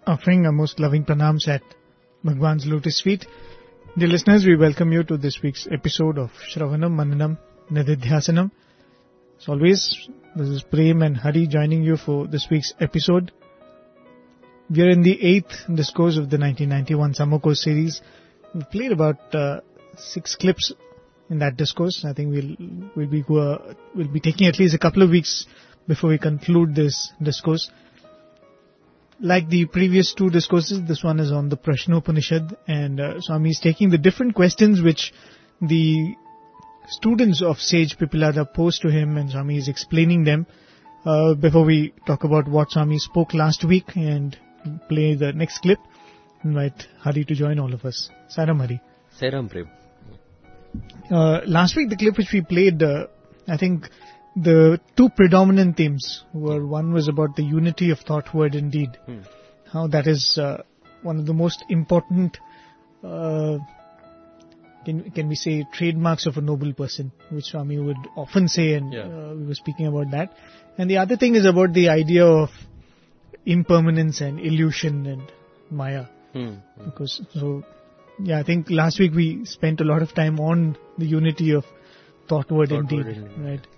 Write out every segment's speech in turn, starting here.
offering our most loving pranams at Bhagwan's lotus feet. Dear listeners, we welcome you to this week's episode of Shravanam Mananam Nididhyasanam. As always, this is Prem and Hari joining you for this week's episode. We are in the 8th discourse of the 1991 Summer Course series. We played about 6 clips in that discourse. I think we'll be taking at least a couple of weeks before we conclude this discourse. Like the previous 2 discourses, this one is on the Prashnopanishad, and Swami is taking the different questions which the students of Sage Pipilada posed to him, and Swami is explaining them. Before we talk about what Swami spoke last week and play the next clip, invite Hari to join all of us. Saram Hari. Saram Prem. Last week the clip which we played, I think the 2 predominant themes were, one was about the unity of thought, word and deed. How that is one of the most important, can we say, trademarks of a noble person, which Swami would often say, and we were speaking about that. And the other thing is about the idea of impermanence and illusion and Maya. Because, I think last week we spent a lot of time on the unity of thought, word and deed, right?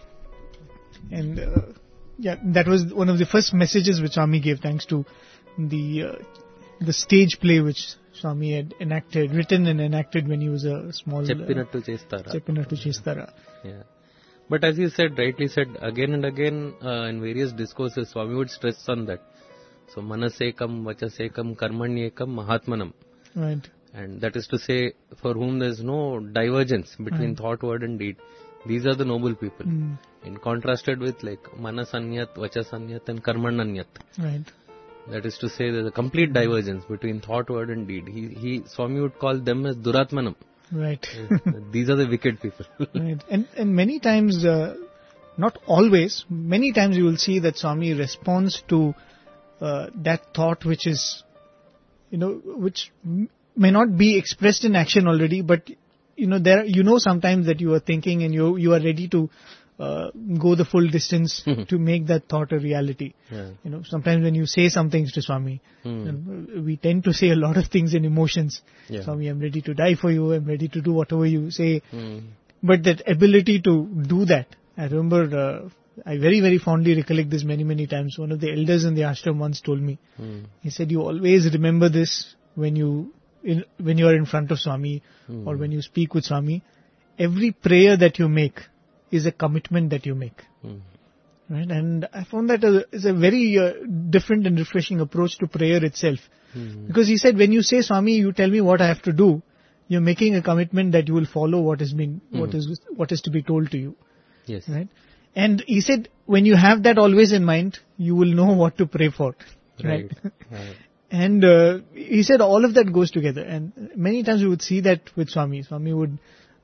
And that was one of the first messages which Swami gave, thanks to the stage play which Swami had written and enacted when he was a small... Cheppinattu Chestara. Yeah. But as you said, rightly said, again and again in various discourses, Swami would stress on that. So, manasekam, vachasekam, karmanyekam, mahatmanam. Right. And that is to say, for whom there is no divergence between thought, word and deed. These are the noble people. In contrasted with like manasanyat, vachasanyat and karmananyat. Right. That is to say, there is a complete divergence between thought, word and deed. Swami would call them as duratmanam. Right. These are the wicked people. Right. And many times, not always, many times you will see that Swami responds to that thought which is, which may not be expressed in action already, but sometimes that you are thinking and you are ready to go the full distance to make that thought a reality. Yeah. Sometimes when you say some things to Swami, we tend to say a lot of things in emotions. Yeah. Swami, I'm ready to die for you, I'm ready to do whatever you say. But that ability to do that, I remember, I very, very fondly recollect this many, many times. One of the elders in the ashram once told me, he said, you always remember this when you are in front of Swami or when you speak with Swami. Every prayer that you make is a commitment that you make. Right? And I found that is a very different and refreshing approach to prayer itself. Because he said, when you say, Swami, you tell me what I have to do, you're making a commitment that you will follow what is to be told to you. Yes. Right? And he said, when you have that always in mind, you will know what to pray for. Right? And he said all of that goes together. And many times we would see that with Swami. Swami would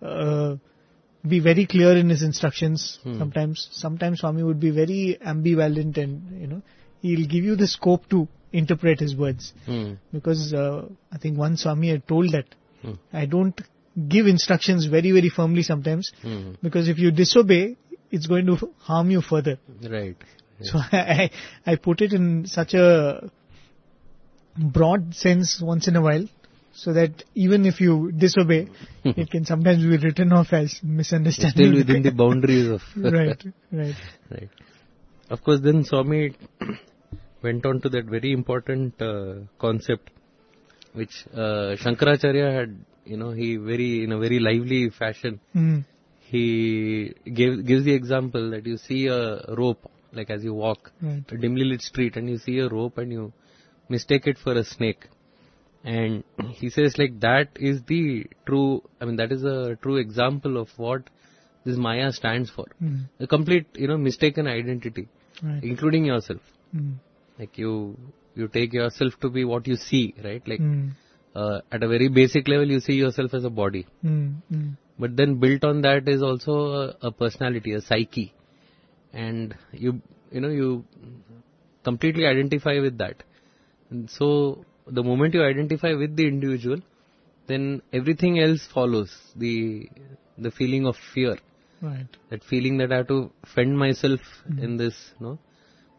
be very clear in his instructions. Sometimes Swami would be very ambivalent, and he'll give you the scope to interpret his words. Because I think once Swami had told that I don't give instructions very, very firmly sometimes, because if you disobey, it's going to harm you further. Right. Yeah. So I put it in such a broad sense once in a while, so that even if you disobey, it can sometimes be written off as misunderstanding. Still within the boundaries of... Right. Of course, then Swami went on to that very important concept, which Shankaracharya had, in a very lively fashion, he gives the example that you see a rope, like as you walk a dimly lit street, and you see a rope and you mistake it for a snake. And he says like that is that is a true example of what this Maya stands for. A complete, mistaken identity, including yourself. Like you take yourself to be what you see, right? Like at a very basic level, you see yourself as a body. But then built on that is also a personality, a psyche. And you completely identify with that. And so the moment you identify with the individual, then everything else follows. The feeling of fear. Right. That feeling that I have to fend myself in this,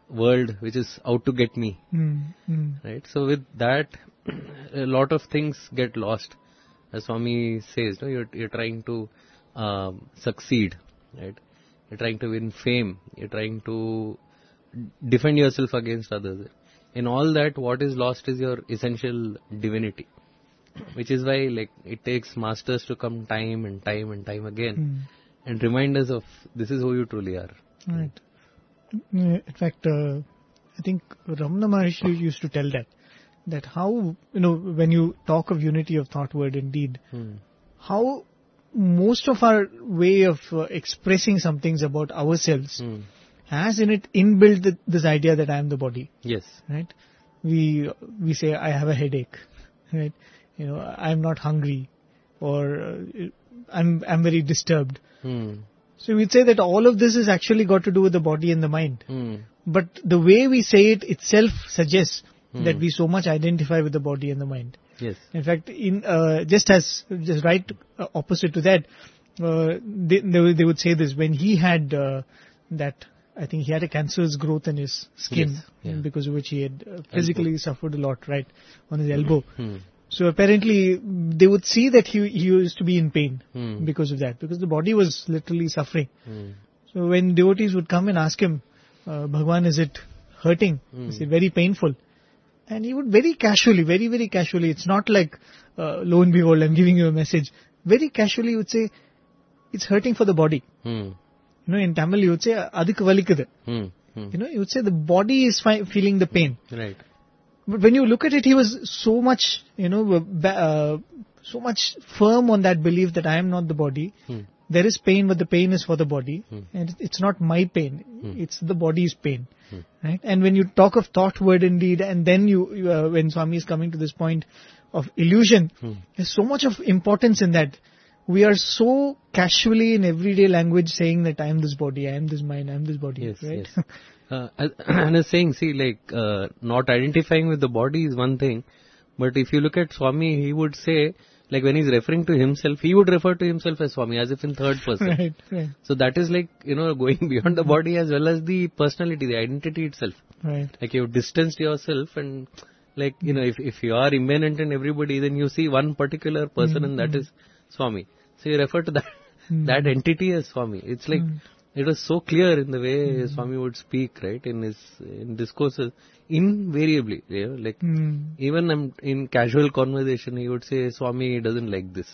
world which is out to get me. Right? So with that, a lot of things get lost. As Swami says, no, you're trying to succeed, right? You're trying to win fame. You're trying to defend yourself against others. In all that, what is lost is your essential divinity, which is why like it takes masters to come time and time again and remind us of this is who you truly are. Right. In fact, I think Ramana Maharshi used to tell that how, when you talk of unity of thought, word and deed, how most of our way of expressing some things about ourselves has in it inbuilt this idea that I am the body. Yes. Right? We say, I have a headache. Right? I am not hungry, or I'm very disturbed. So we'd say that all of this is actually got to do with the body and the mind. But the way we say it itself suggests that we so much identify with the body and the mind. Yes. In fact, just right opposite to that, they would say this when he had that. I think he had a cancerous growth in his skin, because of which he had physically suffered a lot, right, on his elbow. So apparently they would see that he used to be in pain because of that, because the body was literally suffering. So when devotees would come and ask him, Bhagwan, is it hurting? Is it very painful? And he would very casually, very casually, it's not like, lo and behold, I'm giving you a message. Very casually he would say, it's hurting for the body. In Tamil you would say, adikku valikkudu. You would say the body is feeling the pain. Right. But when you look at it, he was so much, so much firm on that belief that I am not the body. There is pain, but the pain is for the body. And it's not my pain. It's the body's pain. Right? And when you talk of thought, word and deed, and then when Swami is coming to this point of illusion, there's so much of importance in that. We are so casually in everyday language saying that I am this body, I am this mind, I am this body. Yes, right? Yes. And I was saying, not identifying with the body is one thing, but if you look at Swami, he would say, like when he's referring to himself, he would refer to himself as Swami, as if in third person. Right. So that is like, going beyond the body as well as the personality, the identity itself. Right. Like you've distanced yourself and like, if you are immanent in everybody, then you see one particular person and that is Swami. So you refer to that entity as Swami. It's like, it was so clear in the way Swami would speak, right, in discourses, invariably, even in casual conversation, he would say, Swami doesn't like this.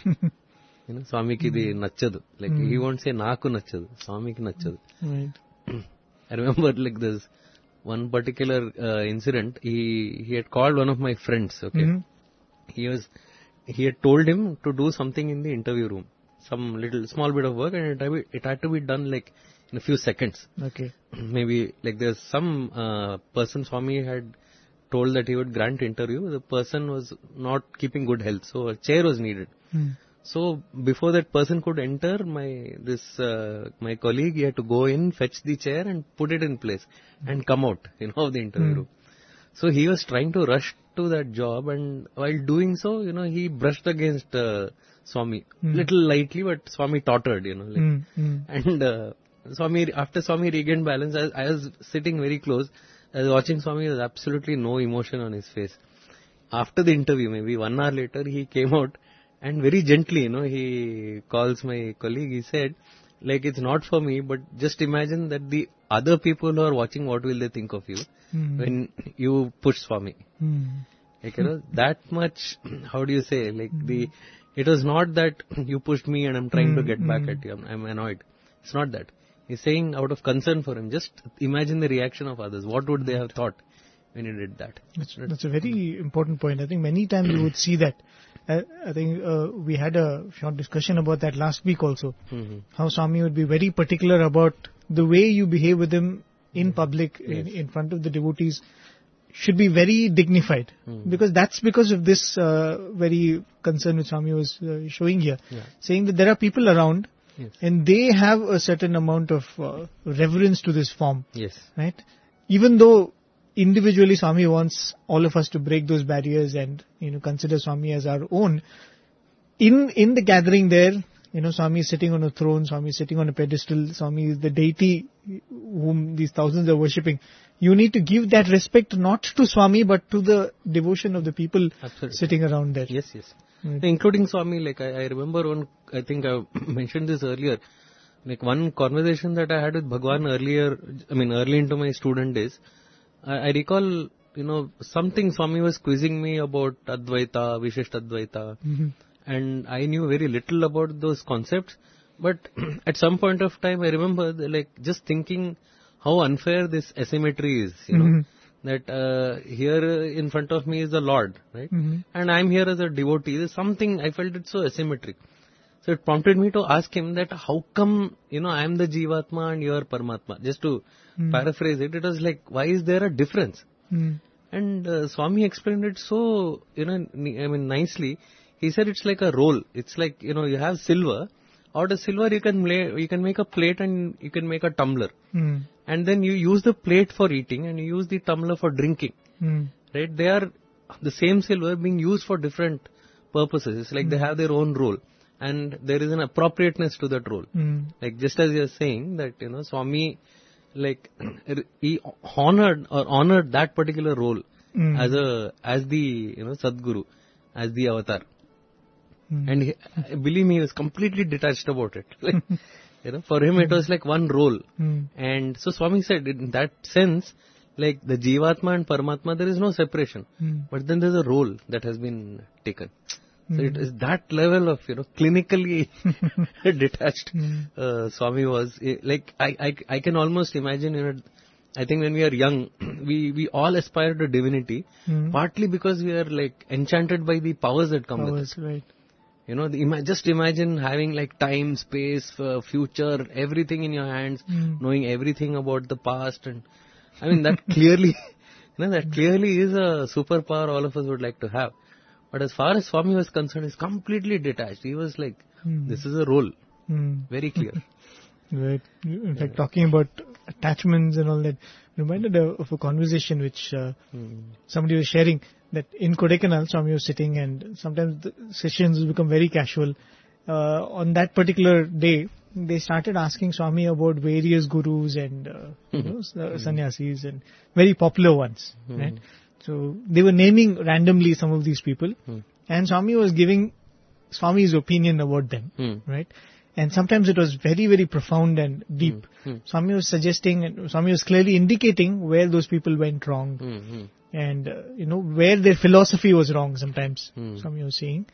Swami ki di nachadu. Like, he won't say, Naaku nachadu. Swami ki nachadu. Right. I remember, there's one particular incident. He had called one of my friends, okay. He had told him to do something in the interview room, some small bit of work, and it had to be done in a few seconds. Okay. Maybe there's some person Swami had told that he would grant interview. The person was not keeping good health, so a chair was needed. So before that person could enter, my colleague, he had to go in, fetch the chair and put it in place and come out, of the interview room. So he was trying to rush to that job, and while doing so, he brushed against Swami, little lightly, but Swami tottered, and after Swami regained balance, I was sitting very close, I was watching Swami, there was absolutely no emotion on his face. After the interview, maybe 1 hour later, he came out and very gently, he calls my colleague, he said, it's not for me, but just imagine that the other people who are watching, what will they think of you when you push Swami? That much, how do you say, it was not that you pushed me and I'm trying to get back at you, I'm annoyed. It's not that. He's saying out of concern for him, just imagine the reaction of others. What would they have thought when you did that? That's a very important point. I think many times you would see that. I think we had a short discussion about that last week also. How Swami would be very particular about the way you behave with him in public, in front of the devotees, should be very dignified. Because of this very concern which Swami was showing here. Saying that there are people around and they have a certain amount of reverence to this form. Yes. Right? Even though individually Swami wants all of us to break those barriers and consider Swami as our own, in the gathering there Swami is sitting on a throne, Swami is sitting on a pedestal, Swami is the deity whom these thousands are worshipping. You need to give that respect not to Swami but to the devotion of the people Absolutely. sitting around there. Yes. Right. Including Swami, like I remember I think I mentioned this earlier, like one conversation that I had with Bhagwan early into my student days, I recall, something Swami was quizzing me about Advaita, Vishishta Advaita, and I knew very little about those concepts, but at some point of time I remember just thinking how unfair this asymmetry is, that here in front of me is the Lord, right? And I'm here as a devotee. There's something, I felt it so asymmetric. So it prompted me to ask him that how come, I'm the Jivatma and you are Paramatma. Just to paraphrase it, it was like, why is there a difference? And Swami explained it so, nicely. He said it's like a roll. It's like, you have silver. Out of silver you can make a plate and you can make a tumbler. And then you use the plate for eating and you use the tumbler for drinking. Right? They are the same silver being used for different purposes. It's like they have their own role. And there is an appropriateness to that role. Like just as you're saying that, Swami, he honored that particular role as the Sadguru, as the avatar. And believe me, he was completely detached about it. For him it was like one role. And so Swami said, in that sense, like the Jivatma and Paramatma, there is no separation. But then there's a role that has been taken. So it is that level of, clinically detached Swami was. I can almost imagine, I think when we are young, we all aspire to divinity, partly because we are enchanted by the powers that come with it. Right. Just imagine having time, space, future, everything in your hands, knowing everything about the past, and that clearly, that clearly is a superpower all of us would like to have. But as far as Swami was concerned, he's completely detached. He was like, this is a role, very clear. Right. In fact, talking about attachments and all that, reminded of a conversation which somebody was sharing, that in Kodaikanal, Swami was sitting and sometimes the sessions become very casual. On that particular day, they started asking Swami about various gurus and sannyasis and very popular ones. Right? So they were naming randomly some of these people, and Swami was giving Swami's opinion about them. Right? And sometimes it was very, very profound and deep. Swami was suggesting, and Swami was clearly indicating where those people went wrong. And, where their philosophy was wrong sometimes, Swami was saying.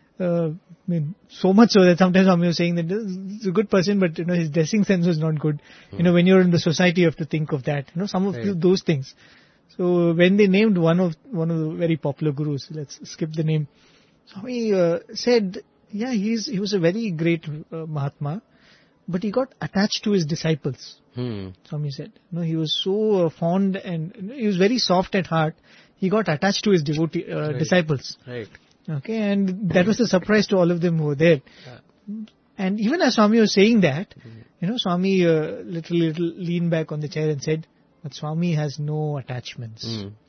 So much so that sometimes Swami was saying that he's a good person, but, his dressing sense was not good. When you're in the society, you have to think of that. Some of those things. So when they named one of the very popular gurus, let's skip the name, Swami said, yeah, he was a very great Mahatma, but he got attached to his disciples. Swami said, he was so fond and he was very soft at heart. He got attached to his disciples. Right. Okay, and that was a surprise to all of them who were there. And even as Swami was saying that, Swami little leaned back on the chair and said, but Swami has no attachments.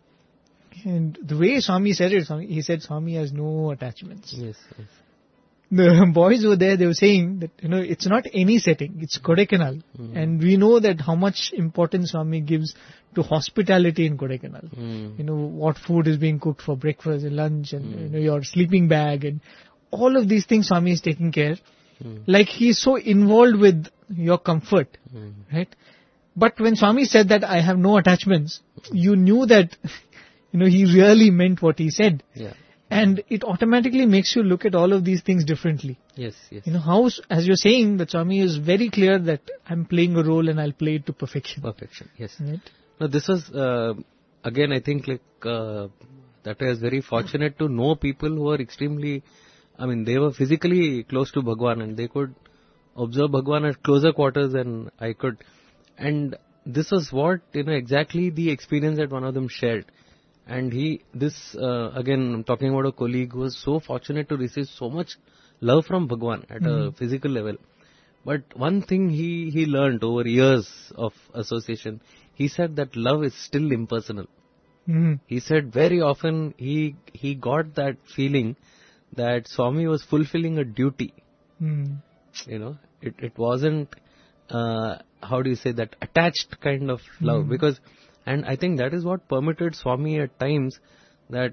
And the way Swami said it, he said Swami has no attachments. Yes. The boys who were there, they were saying that, it's not any setting, it's Kodaikanal. And we know that how much importance Swami gives to hospitality in Kodaikanal. What food is being cooked for breakfast and lunch and, your sleeping bag and all of these things Swami is taking care. Like he is so involved with your comfort, right? But when Swami said that I have no attachments, you knew that, he really meant what he said. Yeah. And it automatically makes you look at all of these things differently. Yes. How, as you're saying, that Swami is very clear that I'm playing a role and I'll play it to perfection. Perfection, yes. Right? Now this was, again, I think that I was very fortunate to know people who are extremely, they were physically close to Bhagwan and they could observe Bhagwan at closer quarters than I could. And this was what, exactly the experience that one of them shared. And again, I'm talking about a colleague who was so fortunate to receive so much love from Bhagwan at a physical level. But one thing he learned over years of association, he said that love is still impersonal. He said very often he got that feeling that Swami was fulfilling a duty. it wasn't, how do you say, that attached kind of love. Because, and I think that is what permitted Swami at times, that,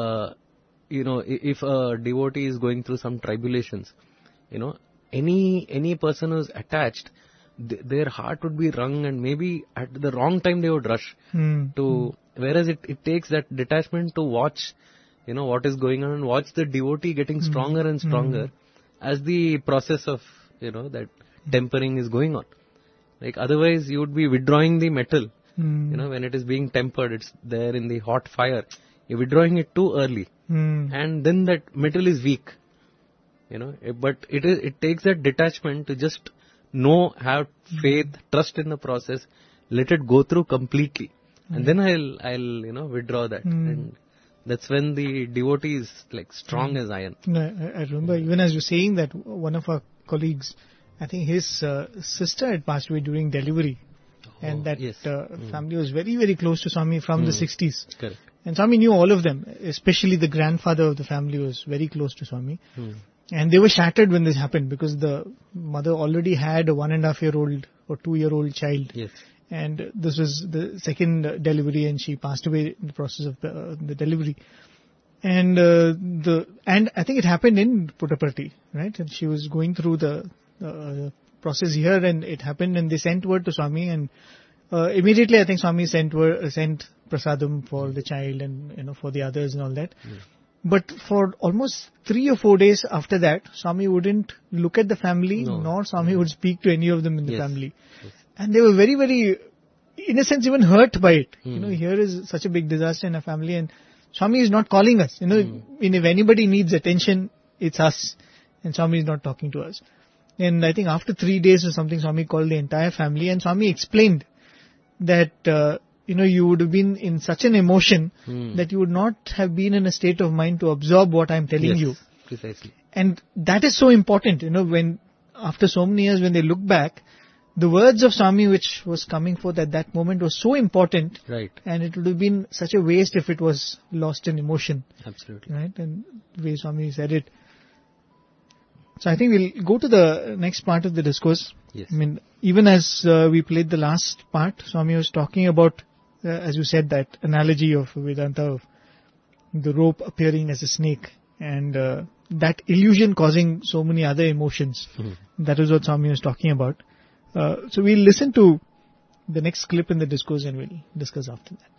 if a devotee is going through some tribulations, any person who's attached, their heart would be wrung, and maybe at the wrong time they would rush to, whereas it takes that detachment to watch, what is going on, and watch the devotee getting stronger and stronger as the process of, that tempering is going on. Like otherwise you would be withdrawing the metal, when it is being tempered, it's there in the hot fire. You're withdrawing it too early, and then that metal is weak. But it takes that detachment to just have faith, trust in the process, let it go through completely, and then I'll withdraw that, and that's when the devotee is like strong as iron. I remember even as you're saying that, one of our colleagues, I think his sister had passed away during delivery, and that family was very, very close to Swami from the 60s. Correct. And Swami knew all of them, especially the grandfather of the family was very close to Swami. And they were shattered when this happened, because the mother already had a 1.5-year-old or 2-year-old child. Yes. And this was the second delivery, and she passed away in the process of the delivery. And I think it happened in Puttaparthi, right? And she was going through the process here, and it happened, and they sent word to Swami, and immediately I think Swami sent prasadam for the child and for the others and all that. But for almost 3 or 4 days after that, Swami wouldn't look at the family, nor Swami would speak to any of them in the family. Yes. And they were very, very, in a sense, even hurt by it. Here is such a big disaster in a family, and Swami is not calling us. If anybody needs attention, it's us. And Swami is not talking to us. And I think after 3 days or something, Swami called the entire family, and Swami explained that, you would have been in such an emotion that you would not have been in a state of mind to absorb what I'm telling you. Precisely. And that is so important, when after so many years, when they look back, the words of Swami which was coming forth at that moment was so important. Right. And it would have been such a waste if it was lost in emotion. Absolutely. Right. And the way Swami said it. So I think we'll go to the next part of the discourse. Yes. I mean, even as we played the last part, Swami was talking about, as you said, that analogy of Vedanta, of the rope appearing as a snake, and that illusion causing so many other emotions. That is what Swami was talking about. So we'll listen to the next clip in the discourse, and we'll discuss after that.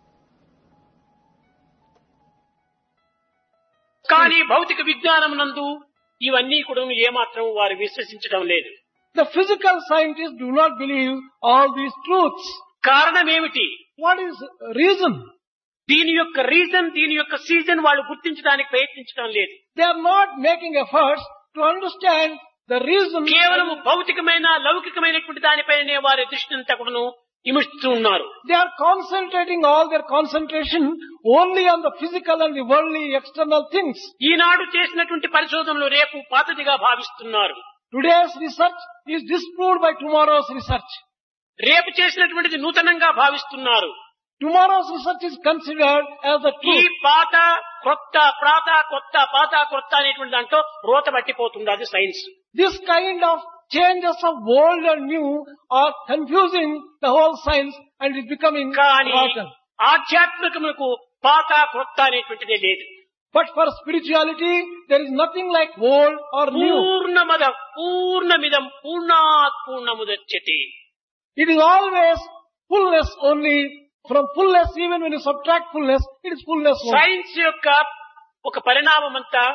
కానీ భౌతిక విజ్ఞానమునందు ఇవన్నీ కూడా ఏమాత్రం వారు విశ్వసించడం లేదు. The physical scientists do not believe all these truths. కారణం ఏమిటి? What is reason? దీని యొక్క రీజన్, దీని యొక్క సీజన్ వాళ్ళు గుర్తించడానికి ప్రయత్నించడం లేదు. They are not making efforts to understand the reason. కేవలం భౌతికమైన లౌకికమైనటువంటి దానిపైనే వారి దృష్టి అంతా కూడాను ఇమిస్తూ ఉన్నారు. They are concentrating all their concentration only on the physical and the worldly external things. ఈనాడు చేసినటువంటి పరిశోధనలు రేపు పాతదిగా భావిస్తున్నారు. Today's research is disproved by tomorrow's research. రేపు చేసినటువంటిది నూతనంగా భావిస్తున్నారు. Tomorrow's research is considered as the ఈ truth. పాత కొత్త ప్రాత కొత్త పాత కొత్త అనేటువంటి దాంట్లో రోత పట్టిపోతుంది. అది science. This kind of changes of old and new are confusing the whole science, and it is becoming కానీ rotten. ఆధ్యాత్మికములకు పాత కొత్త అనేటువంటిదే లేదు. But for spirituality, there is nothing like old or new. పూర్ణమద పూర్ణమిదం పూర్ణాత్ పూర్ణముదచ్యతే. It is always fullness only. From fullness, even when you subtract fullness, it is fullness only. Science యొక్క ఒక పరిణామం అంతా,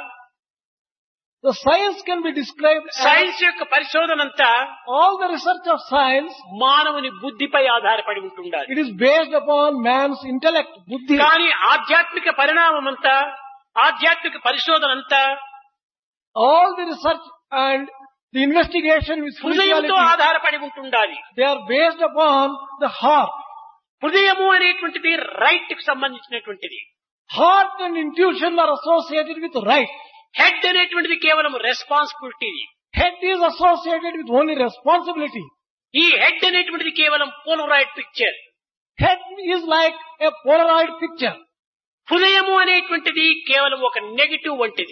The science can be described as science యొక్క పరిశోధన అంతా all the research of science. మానవుని బుద్ధిపై ఆధారపడి ఉంటుండాలి. It is based upon man's intellect, buddhi. కానీ ఆధ్యాత్మిక పరిణామం అంతా, ఆధ్యాత్మిక పరిశోధన అంతా All the research and the investigation with spirituality, హృదయంతో ఆధారపడి ఉంటుండాలి. they are based upon the heart. హృదయము అనేటువంటిది రైట్ కి సంబంధించినటువంటిది. Heart and intuition are associated with right. Head అనేటువంటిది కేవలం responsibility. Head is associated with only responsibility. ఈ హెడ్ అనేటువంటిది కేవలం polaroid picture. Head is like a Polaroid picture. హృదయము అనేటువంటిది కేవలం ఒక నెగటివ్ వంటిది.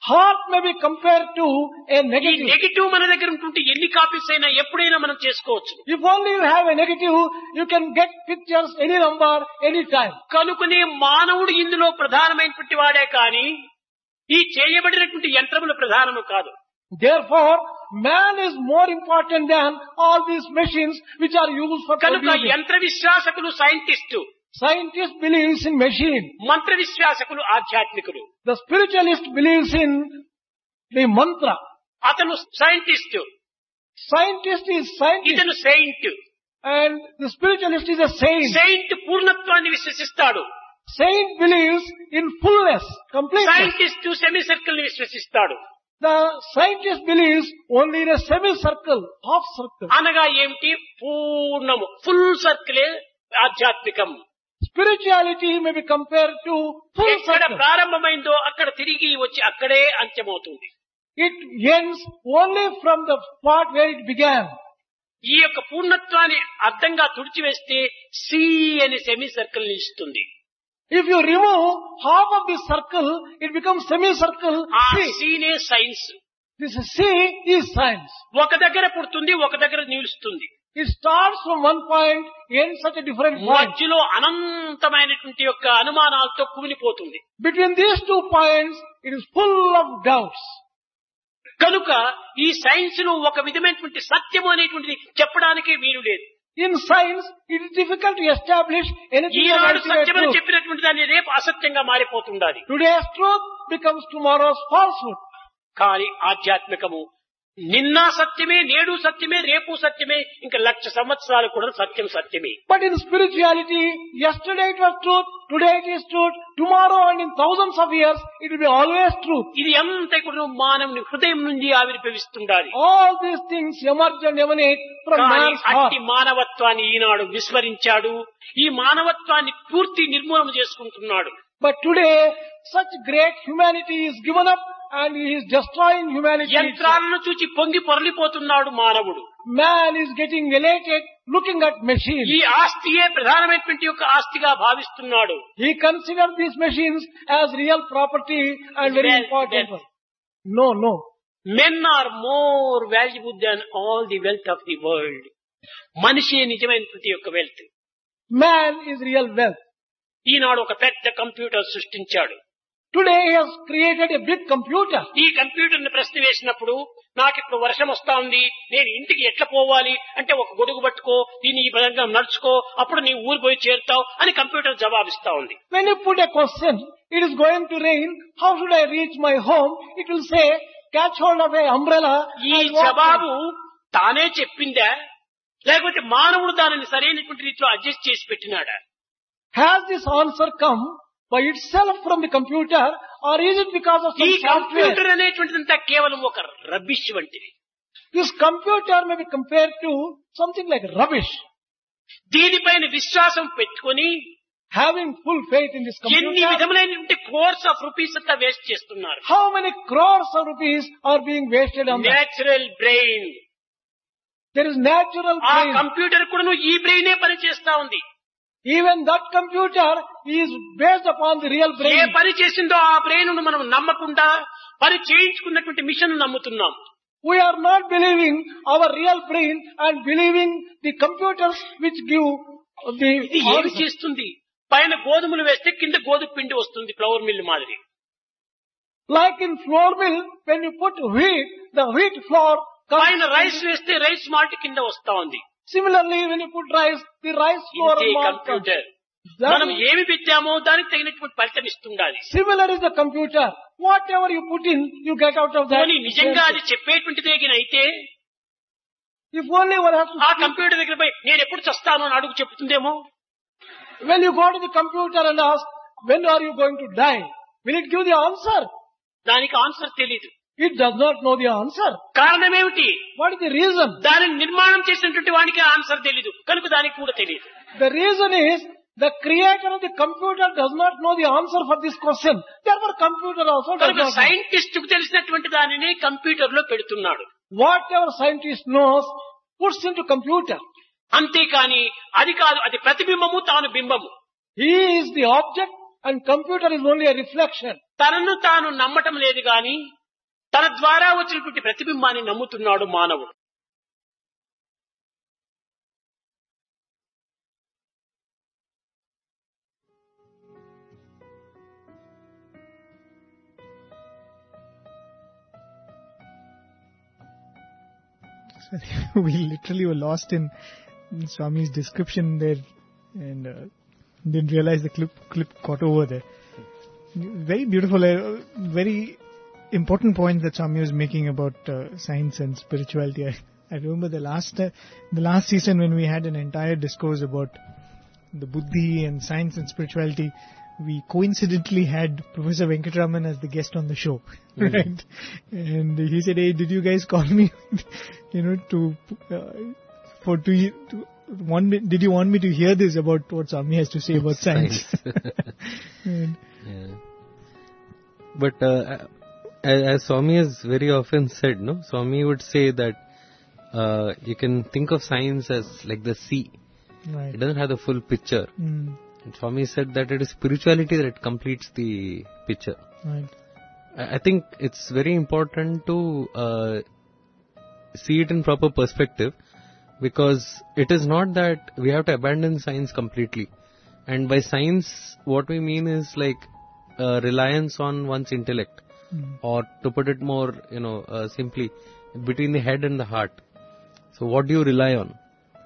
Heart may be compared to a ఈ negative. నెగిటివ్ మన దగ్గర ఉంటుంటే ఎన్ని కాపీస్ అయినా ఎప్పుడైనా మనం చేసుకోవచ్చు. If only you have a negative, you can get pictures any number, any time. కనుకనే మానవుడు ఇందులో ప్రధానమైనటువంటి వాడే కానీ ఈ చేయబడినటువంటి యంత్రములు ప్రధానము కాదు. Therefore, man is more important than all these machines which are used for కనుక producing. యంత్ర విశ్వాసకులు scientist, Scientist believes in machine. మంత్ర విశ్వాసకులు ఆధ్యాత్మికులు. The spiritualist believes in the mantra. అతను సైంటిస్టు, Scientist is scientist ఇతను saint. and the spiritualist is a saint. Saint పూర్ణత్వాన్ని విశ్వసిస్తాడు, Saint believes in fullness, completeness. Scientist semi circle ని విశ్వసిస్తాడు. The scientist believes only in a semicircle, half circle. అనగా ఏమిటి? పూర్ణము, full సర్కిలే ఆధ్యాత్మికం. Spirituality may be compared to full ఎక్కడ circle. ప్రారంభమైందో అక్కడ తిరిగి వచ్చి అక్కడే అంత్యమవుతుంది. It ends only from the spot where it began. ఈ యొక్క పూర్ణత్వాన్ని అర్థంగా తుడిచివేస్తే సి అనే సెమీ సర్కిల్ ని ఇస్తుంది. If you remove half of this circle, it becomes semicircle ఆ C. సీనే science. This C is science. ఒక దగ్గర పుడుతుంది, ఒక దగ్గర నిలుస్తుంది. It starts from one point, ends at a different point. మధ్యలో అనంతమైనటువంటి యొక్క అనుమానాలతో కుమిలిపోతుంది. Between these 2 points, it is full of doubts. కనుక ఈ సైన్స్ లో ఒక విధమైనటువంటి సత్యము అనేటువంటిది చెప్పడానికి వీలు లేదు. In science, it is difficult to establish anything as Eenadu ultimate సత్యమని truth. చెప్పినటువంటి దాన్ని రేపు అసత్యంగా మారిపోతుండాలి. Today's truth becomes tomorrow's falsehood. కానీ ఆధ్యాత్మికము నిన్న సత్యమే, నేడు సత్యమే, రేపు సత్యమే, ఇంకా 1,00,000 సంవత్సరాలు కూడా సత్యం సత్యమే. But in spirituality, yesterday it was truth, today it is truth, tomorrow and in thousands of years, it will be always truth. ఇది అంతా కూడా మానవుని హృదయం నుండి ఆవిర్భవిస్తుండాలి. All these things emerge and emanate from కానీ man's heart. అట్టి మానవత్వాన్ని ఈనాడు విస్మరించాడు. ఈ మానవత్వాన్ని పూర్తి నిర్మూలన చేసుకుంటున్నాడు. But today, such great humanity is given up and he is destroying humanity. యంత్రాలను చూచి పొంగి పొరలిపోతున్నాడు మానవుడు. Man is getting elated looking at machines. ఈ ఆస్తియే ప్రధానమైనటువంటి యొక్క ఆస్తిగా భావిస్తున్నాడు. He considers these machines as real property and very Well, important. well. No. Men are more valuable than all the wealth of the world. మనిషే నిజమైనటువంటి యొక్క wealth. Man is real wealth. ఈనాడు ఒక పెద్ద కంప్యూటర్ సృష్టించాడు. Today he has created a big computer. ఈ computer ని ప్రశ్న వేసినప్పుడు నాకు ఇప్పుడు వర్షం వస్తా ఉంది, నేను ఇంటికి ఎట్లా పోవాలి అంటే ఒక గొడుగు పట్టుకో, దీన్ని ఈ విధంగా నడుచుకో, అప్పుడు నీ ఊరు పోయి చేరుతావు అని కంప్యూటర్ జవాబిస్తా ఉంది. When you put a question, it is going to rain, how should I reach my home? It will say, catch hold of a umbrella. ఈ and walk జవాబు తానే చెప్పిందా లేకపోతే మానవుడు దానిని సరైనటువంటి రీతిలో అడ్జస్ట్ చేసి పెట్టినాడా? Has this answer come by itself from the computer or is it because of ఈ some software? కంప్యూటర్ అనేటువంటిదంతా కేవలం ఒక రబ్బిష్ వంటిది. This computer may be compared to something like rubbish. దీనిపైన విశ్వాసం పెట్టుకొని Having full faith in this ఎన్ని computer, విధములైనటువంటి కోర్స్ ఆఫ్ రూపీస్ అంతా వేస్ట్ చేస్తున్నారు. how many crores of rupees are being wasted on that? Natural brain, There is natural ఆ brain. Computer కూడా ఈ బ్రెయినే పనిచేస్తా ఉంది. Even that computer is based upon the real A brain. పని చేసిందో ఆ బ్రెయిన్ ను మనం నమ్మకుండా పని చేయించుకున్నటువంటి మిషన్ నమ్ముతున్నాం. We are not believing our real brain and believing the computers which give ఇది the ఏమి answer. చేస్తుంది? పైన గోధుమలు వేస్తే కింద గోధుమ పిండి వస్తుంది, ఫ్లవర్ మిల్ మాదిరి. Like in flour mill, when you put wheat, the wheat flour పైన comes. రైస్ వేస్తే రైస్ మాల్ట్ కింద వస్తా ఉంది. Similarly, when you put rice, the rice flour ఇంతే malt comes. కంప్యూటర్. That మనం is- ఏమి పెట్టామో దానికి తగినటువంటి ఫలితం ఇస్తుండాలి. Similar is the computer. Whatever you put in, you get out of that. కానీ నిజంగా అది చెప్పేటువంటిదే అయితే If only one has ఆ to. కంప్యూటర్ దగ్గర పోయి నేను ఎప్పుడు చస్తాను అని అడుగు చెప్తుందేమో. When you go to the computer and ask, when are you going to die? Will it give the answer? దానికి ఆన్సర్ తెలీదు. It does not know the answer. కారణం ఏమిటి? What is the reason? దానిని నిర్మాణం చేసినటువంటి వానికి ఆన్సర్ తెలీదు, కనుక దానికి కూడా తెలియదు. The reason is the creator of the computer does not know the answer for this question. Therefore, computer also does కనుక not know. సైంటిస్ట్ కు తెలిసినటువంటి దానిని కంప్యూటర్ లో పెడుతున్నాడు. Whatever scientist knows, puts into computer. అంతేకాని అది కాదు, అది ప్రతిబింబము, తాను బింబము. He is the object and computer is only a reflection. తనను తాను నమ్మటం లేదు గాని తన ద్వారా వచ్చినటువంటి ప్రతిబింబాన్ని నమ్ముతున్నాడు మానవుడు. We literally were lost in Swami's description there and didn't realize the clip caught over there. Very beautiful, very important point that Swami was making about science and spirituality. I remember the last season when we had an entire discourse about the buddhi and science and spirituality. We coincidentally had Professor Venkatraman as the guest on the show, right? And he said, "Hey, did you guys call me, did you want me to hear this about what Swami has to say about science?" Yeah. But as Swami has very often said, no, Swami would say that you can think of science as like the sea. Right. It doesn't have the full picture. And Swami said that it is spirituality that completes the picture. Right. I think it's very important to see it in proper perspective, because it is not that we have to abandon science completely. And by science, what we mean is like reliance on one's intellect, or to put it more, simply, between the head and the heart. So what do you rely on?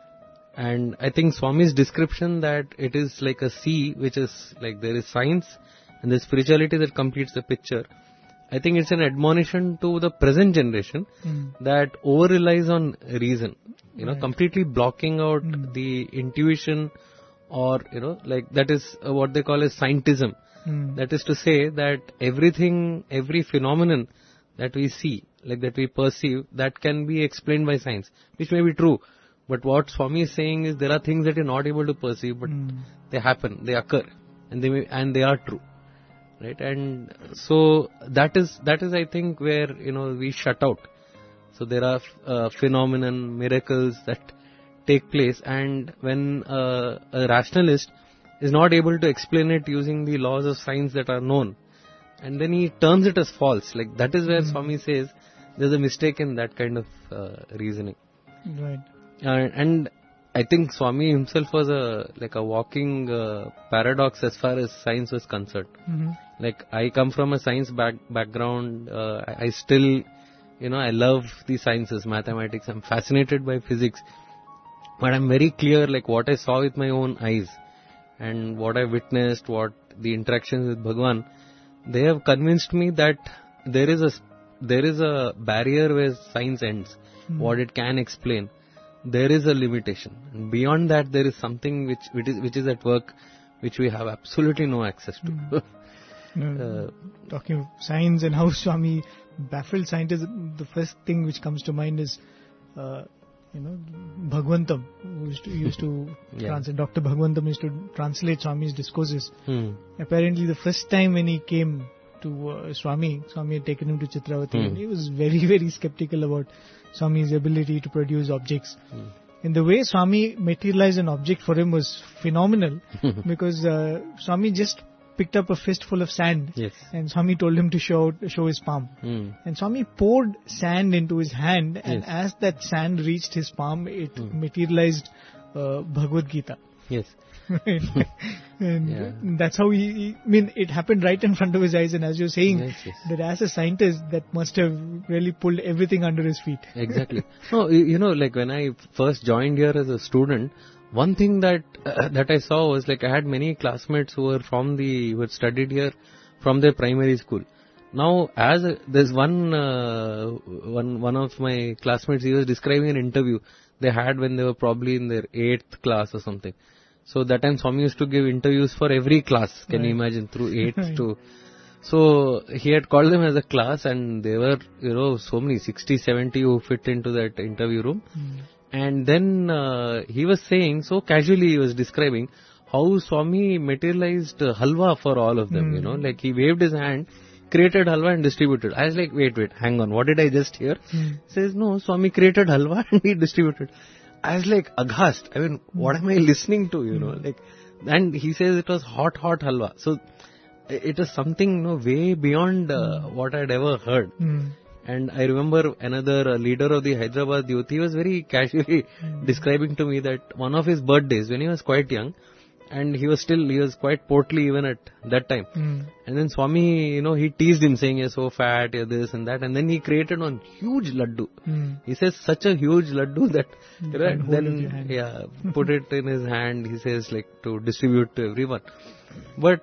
And I think Swami's description that it is like a sea, which is like there is science and the spirituality that completes the picture. I think it's an admonition to the present generation that over relies on reason, Right. completely blocking out the intuition, or, like that is what they call as scientism. That is to say that every phenomenon that we see, like that we perceive, that can be explained by science, which may be true. But what Swami is saying is there are things that you're not able to perceive, but they happen, they occur, and they are true, right? And so that is I think where we shut out. So there are phenomenon, miracles that take place, and when a rationalist is not able to explain it using the laws of science that are known, and then he terms it as false, like that is where Swami says there's a mistake in that kind of reasoning. Right. And I think Swami himself was a walking paradox as far as science was concerned. Like I come from a science background. I still, I love the sciences, mathematics. I'm fascinated by physics. But I'm very clear, like what I saw with my own eyes and what I witnessed, what the interactions with Bhagwan, they have convinced me that there is a barrier where science ends, what it can explain. There is a limitation, and beyond that there is something which is at work, which we have absolutely no access to. Talking of science and how Swami baffled scientists, the first thing which comes to mind is Bhagwantam, who used to translate. Dr. Bhagwantam used to translate Swami's discourses. Apparently the first time when he came to Swami had taken him to Chitravati, and he was very, very skeptical about Swami's ability to produce objects. And the way Swami materialized an object for him was phenomenal, because Swami just picked up a fistful of sand, and Swami told him to show his palm. And Swami poured sand into his hand, and as that sand reached his palm, it materialized Bhagavad Gita. Yes. And that's how it happened right in front of his eyes. And as you're saying, that as a scientist, that must have really pulled everything under his feet. Exactly. No, like when I first joined here as a student, one thing that I saw was like I had many classmates who had studied here from their primary school. Now, there's one of my classmates, he was describing an interview they had when they were probably in their 8th class or something. So that time Swami used to give interviews for every class. Can you imagine, through 8th to... So he had called them as a class, and there were, so many, 60, 70 who fit into that interview room. And then he was saying, so casually he was describing how Swami materialized halwa for all of them, like he waved his hand, created halwa and distributed. I was like, wait, hang on, what did I just hear? He says, no, Swami created halwa and he distributed. I was like aghast. I mean, what am I listening to, like, and he says it was hot halwa. So it was something way beyond what I'd ever heard. And I remember another leader of the Hyderabad youth, he was very casually describing to me that one of his birthdays, when he was quite young, and he was quite portly even at that time. And then Swami, he teased him saying, you're so fat, you're this and that. And then he created one huge laddu. He says such a huge laddu that, then put it in his hand, he says, like to distribute to everyone. But,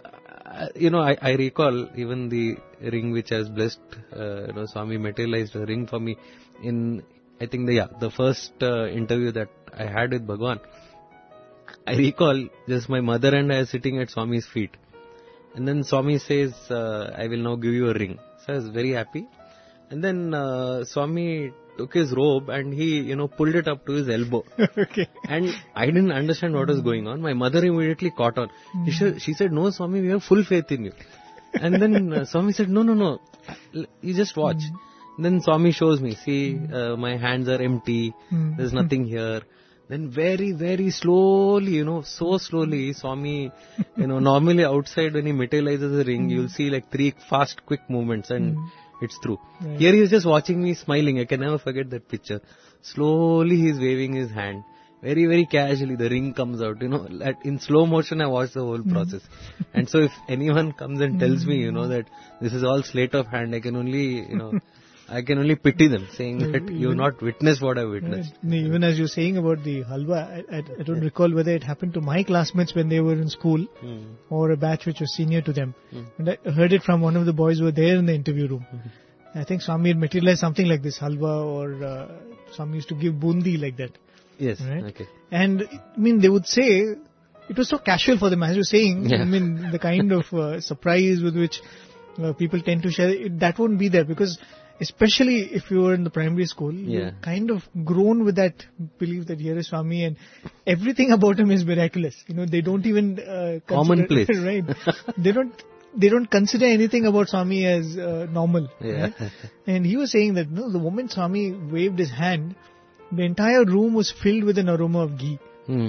I recall even the ring which has blessed, Swami materialized a ring for me in, I think the first interview that I had with Bhagwan. I recall just my mother and I are sitting at Swami's feet. And then Swami says, I will now give you a ring. So I was very happy. And then Swami took his robe and he, pulled it up to his elbow. Okay. And I didn't understand what was going on. My mother immediately caught on. She said, no, Swami, we have full faith in you. And then Swami said, no, you just watch. Then Swami shows me, see, my hands are empty. There's nothing here. Then very, very slowly, so slowly, Swami, normally outside when he materializes a ring, you'll see like 3 fast, quick movements and it's through. Right. Here he is just watching me smiling. I can never forget that picture. Slowly he's waving his hand. Very, very casually the ring comes out. In slow motion I watched the whole process. And so if anyone comes and tells me, that this is all sleight of hand, I can only, I can only pity them, saying that you have not witnessed what I witnessed. Even as you're saying about the halwa, I don't recall whether it happened to my classmates when they were in school or a batch which was senior to them. And I heard it from one of the boys who were there in the interview room. I think Swami had materialized something like this, halwa, or Swami used to give bundi like that. Yes, right? Okay. And they would say, it was so casual for them, as you're saying, the kind of surprise with which people tend to share, that won't be there because especially if you were in the primary school, you're kind of grown with that belief that here is Swami and everything about him is miraculous. They don't even commonplace, right? They don't consider anything about Swami as normal. Yeah. Right? And he was saying that the moment Swami waved his hand, the entire room was filled with an aroma of ghee.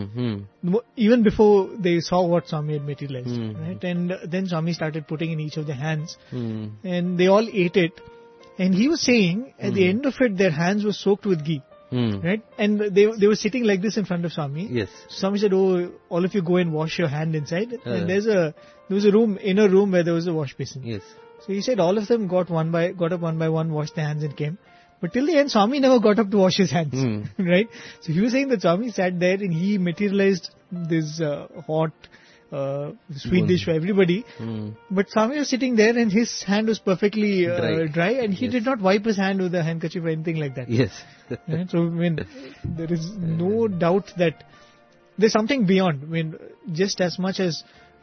Even before they saw what Swami had materialized, right? And then Swami started putting in each of their hands, and they all ate it. And he was saying, at the end of it, their hands were soaked with ghee, right? And they were sitting like this in front of Swami. Yes. Swami said, "Oh, all of you go and wash your hand inside." And there was a inner room where there was a wash basin. Yes. So he said, all of them got up one by one, washed their hands and came. But till the end, Swami never got up to wash his hands, right? So he was saying that Swami sat there and he materialized this hot sweet dish for everybody. But Swami was sitting there and his hand was perfectly dry and he did not wipe his hand with a handkerchief or anything like that. Yes. Right? So there is no doubt that there's something beyond. Just as much as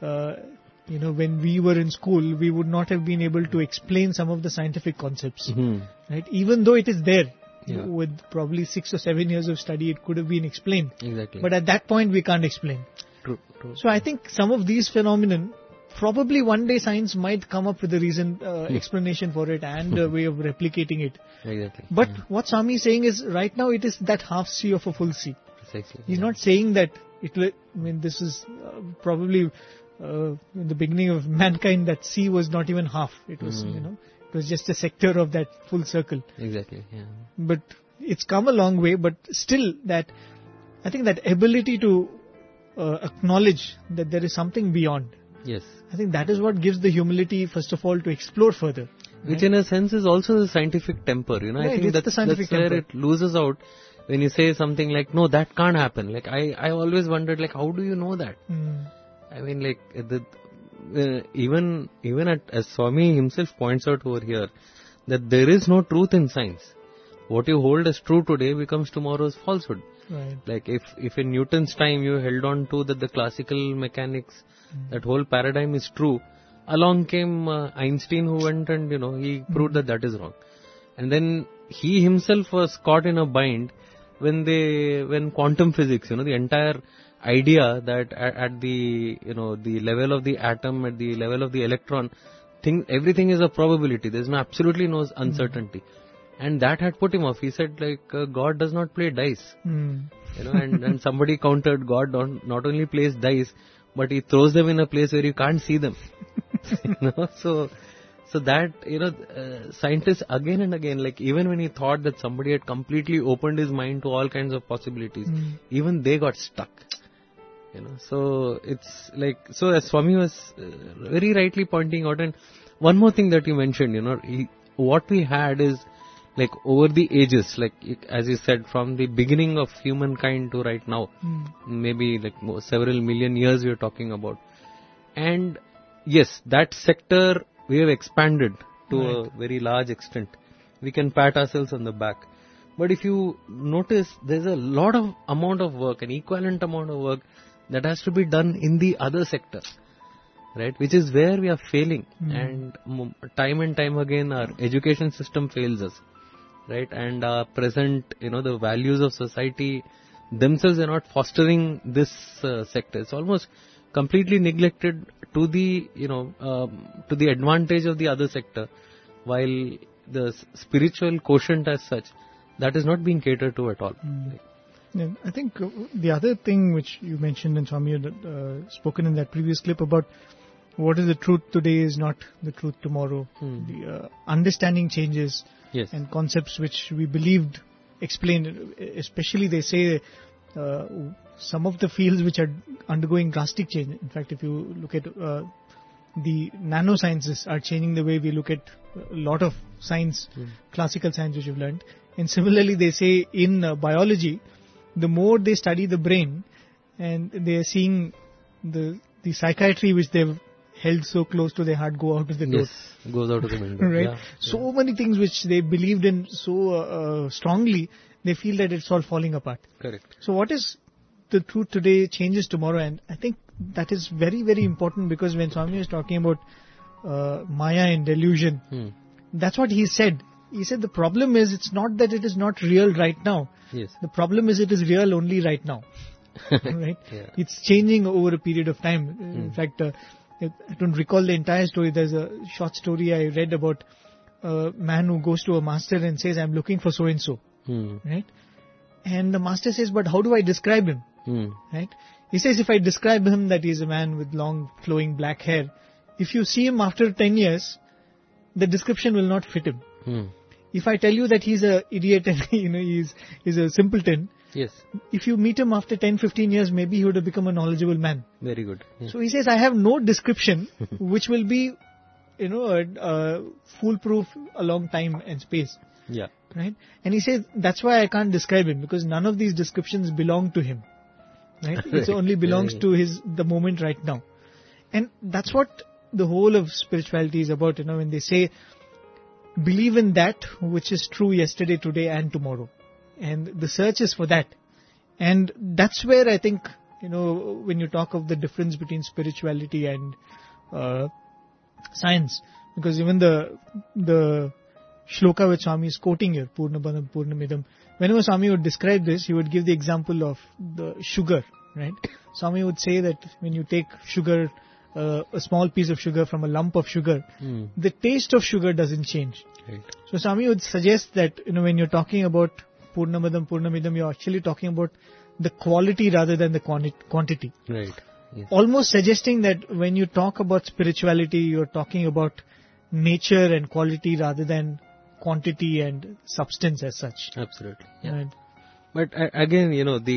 when we were in school, we would not have been able to explain some of the scientific concepts, right? Even though it is there, with probably 6 or 7 years of study, it could have been explained. Exactly. But at that point, we can't explain. True. So I think some of these phenomenon, probably one day science might come up with a reason, explanation for it and a way of replicating it. Exactly. But what Swami is saying is, right now it is that half sea of a full sea. Precisely. He's not saying that it will, this is probably in the beginning of mankind, that sea was not even half. It was, it was just a sector of that full circle. Exactly, yeah. But it's come a long way, but still I think that ability to acknowledge that there is something beyond. Yes. I think that is what gives the humility, first of all, to explore further. Which in a sense is also the scientific temper, Right, I think that's where it loses out when you say something like, no, that can't happen. Like, I always wondered, like, how do you know that? Even as Swami himself points out over here, that there is no truth in science. What you hold as true today becomes tomorrow's falsehood. Right. Like if in Newton's time you held on to that the classical mechanics, that whole paradigm is true, along came Einstein, who went and he proved that is wrong. And then he himself was caught in a bind when quantum physics, the entire idea that at the the level of the atom, at the level of the electron, everything is a probability. There's absolutely no uncertainty. And that had put him off. He said, God does not play dice. And somebody countered, God not only plays dice, but he throws them in a place where you can't see them. So that, scientists again and again, like even when he thought that somebody had completely opened his mind to all kinds of possibilities, even they got stuck. So it's like, so as Swami was very rightly pointing out, and one more thing that you mentioned, what we had is like over the ages, like as you said, from the beginning of humankind to right now, maybe like several million years we are talking about. And yes, that sector we have expanded to a very large extent. We can pat ourselves on the back. But if you notice, there's a lot of amount of work, an equivalent amount of work that has to be done in the other sector, right? Which is where we are failing. And time and time again, our education system fails us, right? And our present, the values of society themselves are not fostering this sector. It's almost completely neglected to the, to the advantage of the other sector, while the spiritual quotient as such, that is not being catered to at all. Yeah, I think the other thing which you mentioned, and Swami had spoken in that previous clip about what is the truth today is not the truth tomorrow. The understanding changes, and concepts which we believed explained, especially they say some of the fields which are undergoing drastic change. In fact, if you look at the nanosciences are changing the way we look at a lot of science, classical science which we've learned. And similarly, they say in biology, the more they study the brain, and they are seeing the psychiatry which they've held so close to their heart go out of the door. Yes, goes out of the window. Right? Yeah, so many things which they believed in so strongly, they feel that it's all falling apart. Correct. So what is the truth today changes tomorrow, and I think that is very, very important, because when Swami is talking about Maya and delusion, that's what he said. He said the problem is it's not that it is not real right now. Yes. The problem is it is real only right now. Right? Yeah. It's changing over a period of time. In fact, I don't recall the entire story. There's a short story I read about a man who goes to a master and says, I'm looking for so-and-so. Right? And the master says, but how do I describe him? Right? He says, if I describe him that he's a man with long flowing black hair, if you see him after 10 years, the description will not fit him. If I tell you that he's a idiot and he's a simpleton, yes, if you meet him after 10-15 years, maybe he would have become a knowledgeable man. Very good. Yeah. So he says, I have no description which will be foolproof along time and space. Yeah. Right? And he says, that's why I can't describe him, because none of these descriptions belong to him. Right? It only belongs to the moment right now. And that's what the whole of spirituality is about, when they say, believe in that which is true yesterday, today and tomorrow. And the search is for that. And that's where I think, when you talk of the difference between spirituality and science, because even the shloka which Swami is quoting here, Purnabandham Purnamidam, whenever Swami would describe this, he would give the example of the sugar, right? Swami would say that when you take sugar, a small piece of sugar from a lump of sugar, the taste of sugar doesn't change. Right. So Swami would suggest that, when you're talking about Purnamadam, Purnamidam, you're actually talking about the quality rather than the quantity. Right. Yes. Almost suggesting that when you talk about spirituality, you're talking about nature and quality rather than quantity and substance as such. Absolutely. Yeah. Right. But again,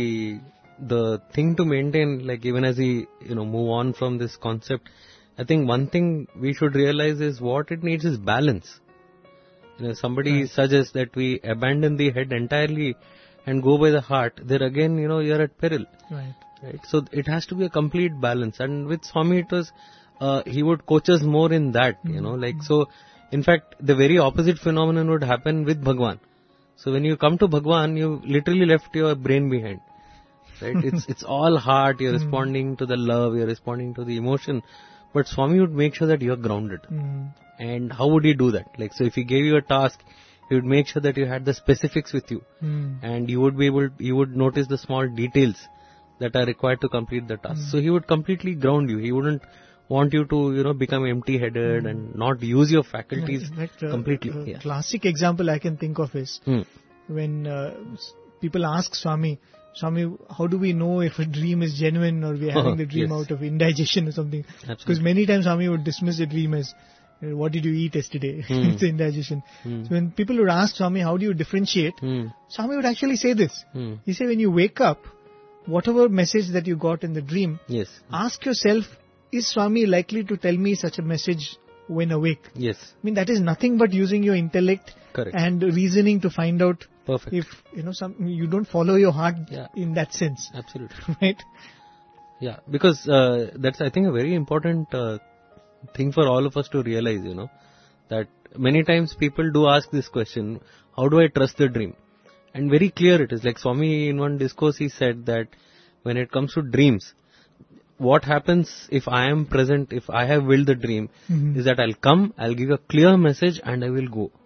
the thing to maintain, like even as we, move on from this concept, I think one thing we should realize is what it needs is balance. Somebody suggests that we abandon the head entirely and go by the heart. There again, you're at peril. Right. Right. So it has to be a complete balance. And with Swami, it was, he would coach us more in that, so in fact, the very opposite phenomenon would happen with Bhagwan. So when you come to Bhagwan, you literally left your brain behind. Right? It's all heart, you're responding to the love, you're responding to the emotion. But Swami would make sure that you're grounded. And how would he do that? Like, so if he gave you a task, he would make sure that you had the specifics with you. And you would notice the small details that are required to complete the task. So he would completely ground you. He wouldn't want you to, become empty-headed and not use your faculties completely. Classic example I can think of is when people ask Swami, Swami, how do we know if a dream is genuine or we are having the dream Yes. out of indigestion or something? Because Absolutely. many times Swami would dismiss a dream as, what did you eat yesterday? It's indigestion. So when people would ask Swami, how do you differentiate? Swami would actually say this. He said, when you wake up, whatever message that you got in the dream, Yes. ask yourself, is Swami likely to tell me such a message when awake? Yes. I mean, that is nothing but using your intellect Correct. and reasoning to find out Perfect. if, you don't follow your heart Yeah. in that sense. Absolutely. Right? Yeah, because that's, I think, a very important thing for all of us to realize, that many times people do ask this question, how do I trust the dream? And very clear it is. Like Swami in one discourse, he said that when it comes to dreams, what happens if I am present, if I have willed the dream, is that I'll come, I'll give a clear message and I will go.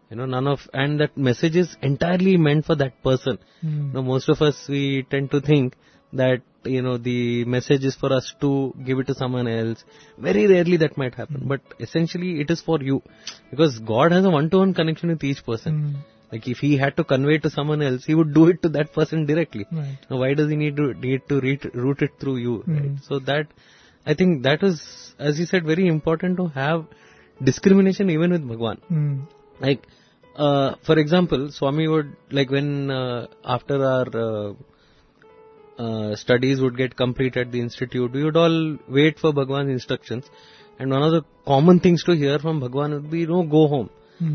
And that message is entirely meant for that person. Most of us, we tend to think that, the message is for us to give it to someone else. Very rarely that might happen. But essentially it is for you. Because God has a one-to-one connection with each person. Like if he had to convey it to someone else, he would do it to that person directly. Right. Now why does he need to route it through you? Right? So that, I think that is, as you said, very important to have discrimination even with Bhagwan. Like, for example, Swami would, like when, after our studies would get complete at the institute, we would all wait for Bhagwan's instructions. And one of the common things to hear from Bhagwan would be, go home.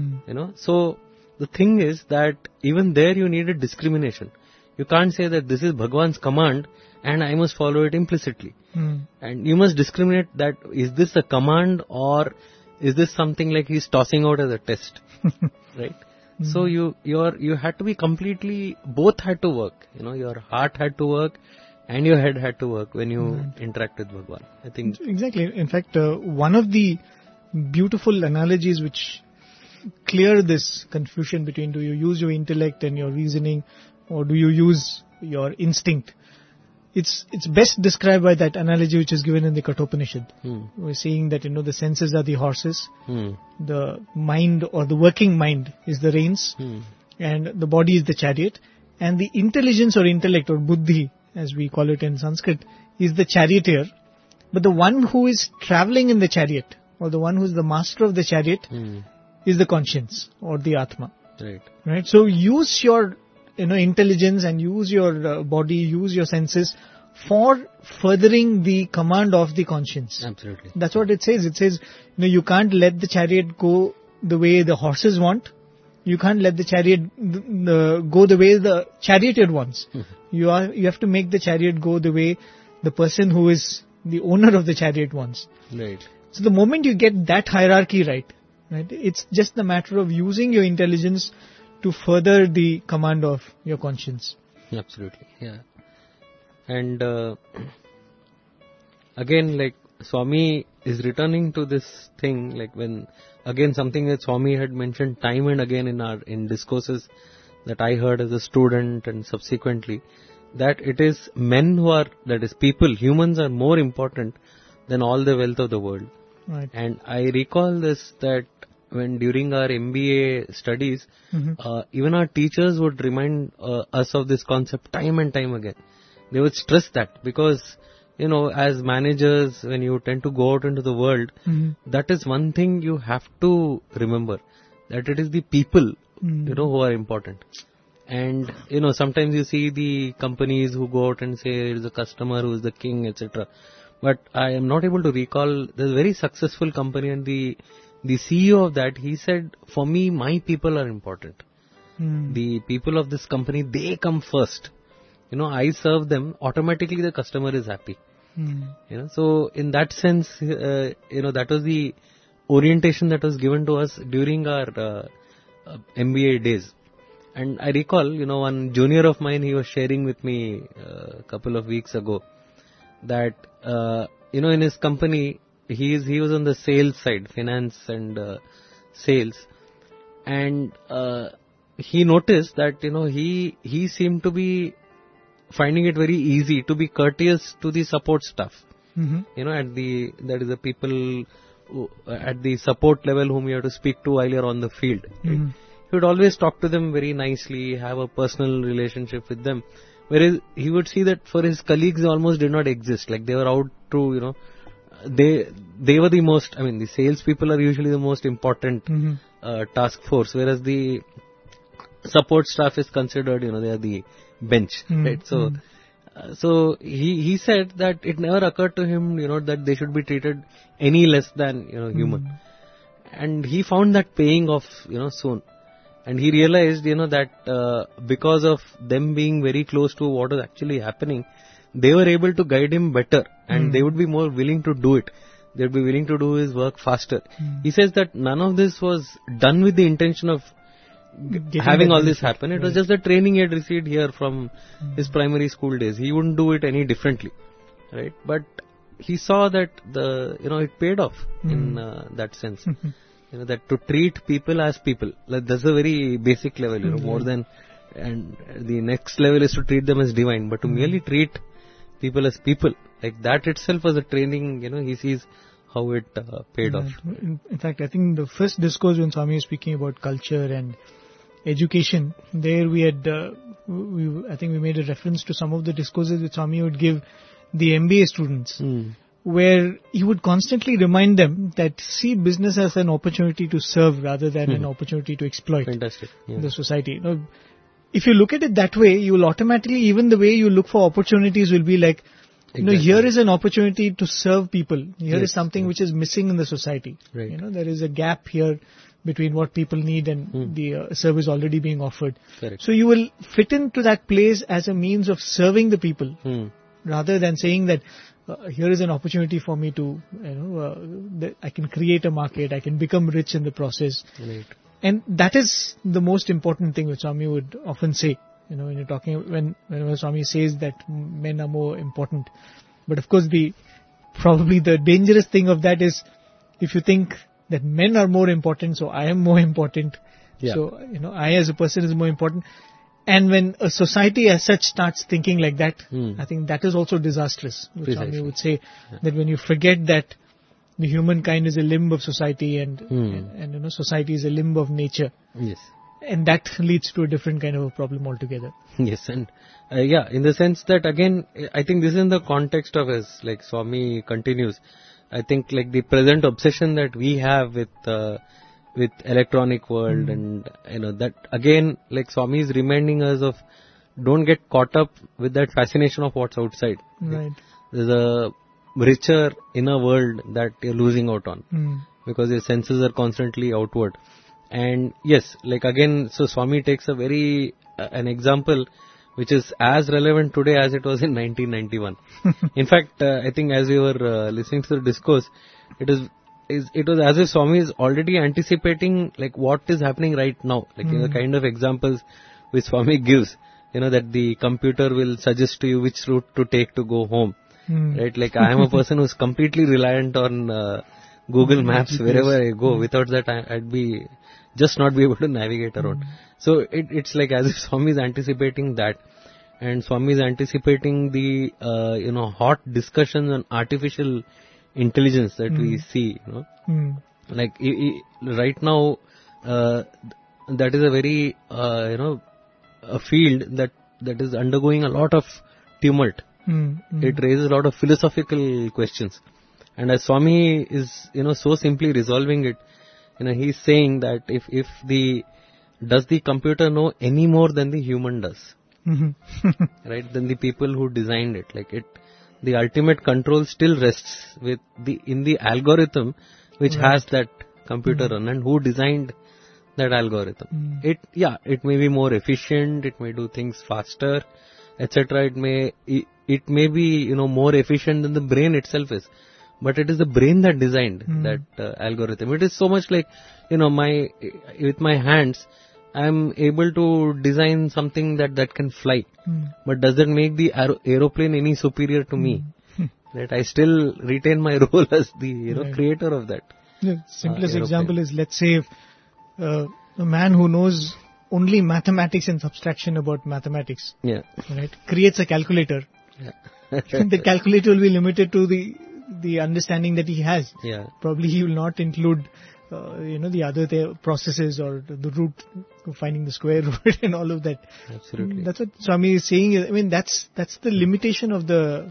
So, the thing is that even there you need a discrimination. You can't say that this is Bhagwan's command and I must follow it implicitly. And you must discriminate that is this a command or is this something like he's tossing out as a test, right? So you had to be completely, both had to work. Your heart had to work and your head had to work when you interact with Bhagwan. I think Exactly. In fact, one of the beautiful analogies which clear this confusion between do you use your intellect and your reasoning or do you use your instinct, it's best described by that analogy which is given in the Kathopanishad. We're saying that, the senses are the horses, the mind or the working mind is the reins, and the body is the chariot, and the intelligence or intellect or buddhi, as we call it in Sanskrit, is the charioteer. But the one who is traveling in the chariot, or the one who is the master of the chariot, is the conscience or the Atma. Right? So use your intelligence and use your body, use your senses for furthering the command of the conscience. absolutely. That's what it says. It says, you can't let the chariot go the way the horses want. You can't let the chariot go the way the charioteer wants. You have to make the chariot go the way the person who is the owner of the chariot wants. Right. So the moment you get that hierarchy right, it's just the matter of using your intelligence to further the command of your conscience. Absolutely, yeah. And again, like Swami is returning to this thing, like when, again, something that Swami had mentioned time and again in discourses that I heard as a student and subsequently, that it is men that is people, humans are more important than all the wealth of the world. Right. And I recall this, that when during our MBA studies, even our teachers would remind us of this concept time and time again. They would stress that because, as managers, when you tend to go out into the world, that is one thing you have to remember, that it is the people, who are important. And, sometimes you see the companies who go out and say there is a customer who is the king, etc. But I am not able to recall, there's a very successful company and the CEO of that, he said, for me, my people are important. The people of this company, they come first. I serve them, automatically the customer is happy. So in that sense, that was the orientation that was given to us during our MBA days. And I recall, one junior of mine, he was sharing with me a couple of weeks ago that, in his company, he was on the sales side, finance and sales. And he noticed that, he seemed to be finding it very easy to be courteous to the support staff. That is the people who, at the support level whom you have to speak to while you're on the field. Right? He would always talk to them very nicely, have a personal relationship with them. Whereas he would see that for his colleagues, they almost did not exist. Like they were out to, they were the most, the salespeople are usually the most important task force, whereas the support staff is considered, they are the bench, right? So he said that it never occurred to him, that they should be treated any less than, human. And he found that paying off, soon. And he realized, that because of them being very close to what was actually happening, they were able to guide him better and they would be more willing to do it. They would be willing to do his work faster. He says that none of this was done with the intention of having all this happen. It was just the training he had received here from his primary school days. He wouldn't do it any differently, right? But he saw that it paid off in that sense. That to treat people as people, like that's a very basic level, more than, and the next level is to treat them as divine, but to merely treat people as people, like that itself was a training, he sees how it paid off. In fact, I think the first discourse when Swami was speaking about culture and education, there we had, I think we made a reference to some of the discourses which Swami would give the MBA students, where he would constantly remind them that see business as an opportunity to serve rather than an opportunity to exploit the society. If you look at it that way, you will automatically, even the way you look for opportunities will be like, here is an opportunity to serve people. Here is something which is missing in the society. Right. There is a gap here between what people need and the service already being offered. Correct. So you will fit into that place as a means of serving the people rather than saying that here is an opportunity for me to, I can create a market, I can become rich in the process. Right. And that is the most important thing which Swami would often say, when you're talking, when Swami says that men are more important. But of course probably the dangerous thing of that is if you think that men are more important, so I am more important. Yeah. So, I as a person is more important. And when a society as such starts thinking like that, I think that is also disastrous. Which Swami would say that when you forget that the humankind is a limb of society and society is a limb of nature. Yes. And that leads to a different kind of a problem altogether. Yes, and in the sense that again, I think this is in the context of, as like Swami continues, I think like the present obsession that we have with electronic world and that again, like Swami is reminding us of, don't get caught up with that fascination of what's outside. Right. There's a richer inner world that you're losing out on because your senses are constantly outward. And yes, like again, so Swami takes a very an example which is as relevant today as it was in 1991. In fact, I think as we were listening to the discourse, it was as if Swami is already anticipating like what is happening right now, like the kind of examples which Swami gives, that the computer will suggest to you which route to take to go home, right? Like I am a person who's completely reliant on Google Maps wherever I go. Without that, I'd be just not be able to navigate around. So it's like as if Swami is anticipating that, and Swami is anticipating the hot discussions on artificial intelligence that we see. Like right now, that is a very a field that is undergoing a lot of tumult. It raises a lot of philosophical questions, and as Swami is so simply resolving it, he's saying that if does the computer know any more than the human does, right? Than the people who designed it, the ultimate control still rests in the algorithm which has that computer run, and who designed that algorithm. It may be more efficient, it may do things faster, etc. It may be more efficient than the brain itself is. But it is the brain that designed that algorithm. It is so much like, with my hands, I am able to design something that can fly. But does that make the aeroplane any superior to me? Right? I still retain my role as the creator of that. The simplest example is, let's say, if, a man who knows only mathematics and subtraction about mathematics, right, creates a calculator. The calculator will be limited to the understanding that he has. Yeah. Probably he will not include the other processes or the root, finding the square root and all of that. Absolutely. That's what Swami is saying. I mean, that's the limitation of the,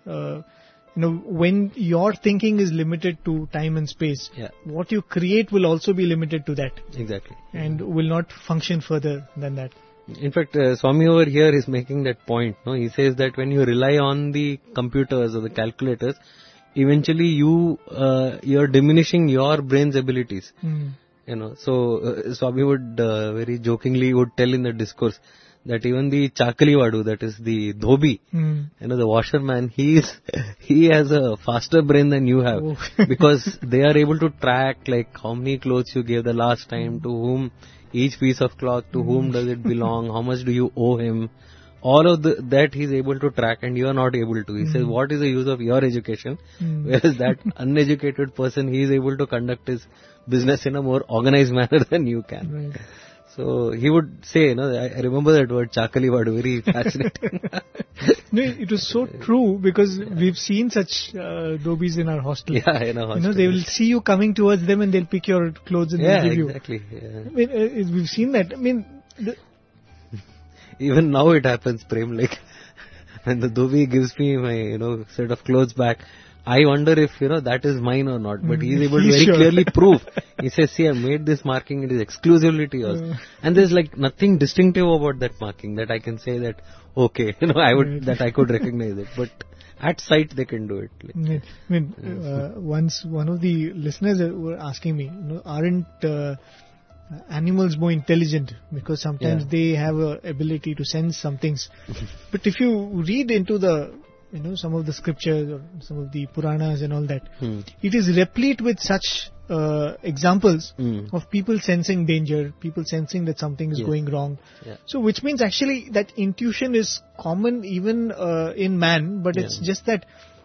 when your thinking is limited to time and space, Yeah. what you create will also be limited to that Exactly. and will not function further than that. In fact, Swami over here is making that point. No, he says that when you rely on the computers or the calculators, eventually you're diminishing your brain's abilities. So Swami would very jokingly would tell in the discourse that even the Chakali Vadu, that is the Dhobi, the washerman, he has a faster brain than you have, because they are able to track like how many clothes you gave the last time, to whom each piece of cloth, to whom does it belong, how much do you owe him. All of that he's able to track and you are not able to. He says, what is the use of your education? Whereas that uneducated person, he is able to conduct his business in a more organized manner than you can. Right. So he would say, I remember that word Chakali Vadu, very fascinating. No, it was so true, because we've seen such dhobis in our hostel. Yeah, in a hostel. They will see you coming towards them and they'll pick your clothes and they'll give you. Exactly. Yeah. I mean, we've seen that. I mean, even now it happens, Prem, like when the dhobi gives me my, set of clothes back, I wonder if, that is mine or not. But he is able to very clearly prove. He says, see, I made this marking, it is exclusively to yours. And there's like nothing distinctive about that marking that I can say that, okay, that I could recognize it. But at sight they can do it. Like. I mean, once one of the listeners were asking me, aren't animals more intelligent? Because sometimes they have a ability to sense some things. But if you read into the some of the scriptures or some of the Puranas and all that, it is replete with such examples of people sensing danger, people sensing that something is going wrong. Yeah. So which means actually that intuition is common even in man, but it's just that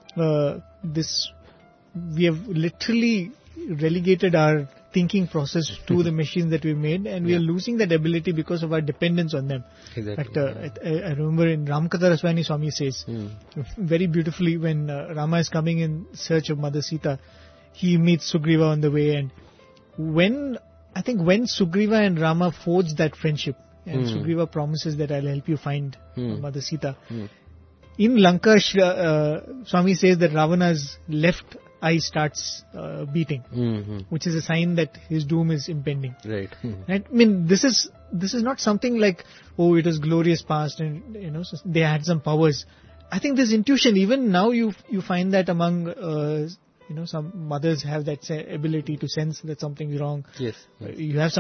we have literally relegated our thinking process to the machines that we made, and we are losing that ability because of our dependence on them. Exactly. I remember in Ramakatha Raswani Swami says very beautifully, when Rama is coming in search of Mother Sita, he meets Sugriva on the way, and when Sugriva and Rama forge that friendship, and Sugriva promises that I'll help you find Mother Sita, in Lanka, Swami says that Ravana's left eye starts beating, which is a sign that his doom is impending. Right. I mean, this is not something like, oh, it was glorious past and so they had some powers. I think this intuition, even now you find that among some mothers have that ability to sense that something's wrong. Yes. You have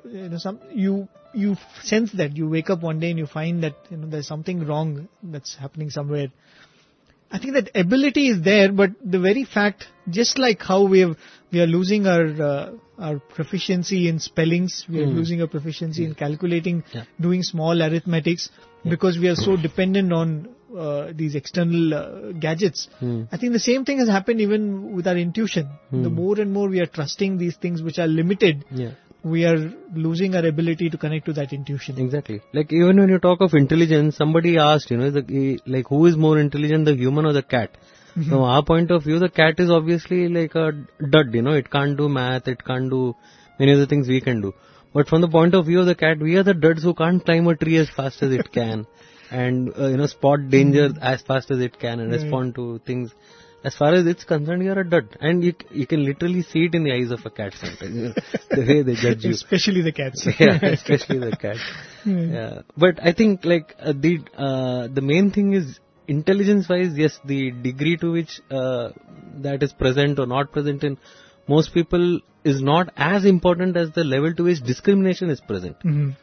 you sense that you wake up one day and you find that there's something wrong that's happening somewhere. I think that ability is there, but the very fact, just like how we are losing our proficiency in spellings, we are losing our proficiency in calculating, doing small arithmetics, because we are so dependent on these external gadgets. I think the same thing has happened even with our intuition. The more and more we are trusting these things which are limited, we are losing our ability to connect to that intuition. Exactly. Like even when you talk of intelligence, somebody asked, like who is more intelligent, the human or the cat? From our point of view, the cat is obviously like a dud, it can't do math, it can't do many of the things we can do. But from the point of view of the cat, we are the duds who can't climb a tree as fast as it can, and spot danger as fast as it can, and respond to things. As far as it's concerned, you're a dud. And you can literally see it in the eyes of a cat sometimes, the way they judge you. Especially the cats. Yeah, especially the cat. Yeah. But I think like the main thing is, intelligence-wise, yes, the degree to which that is present or not present in most people is not as important as the level to which discrimination is present.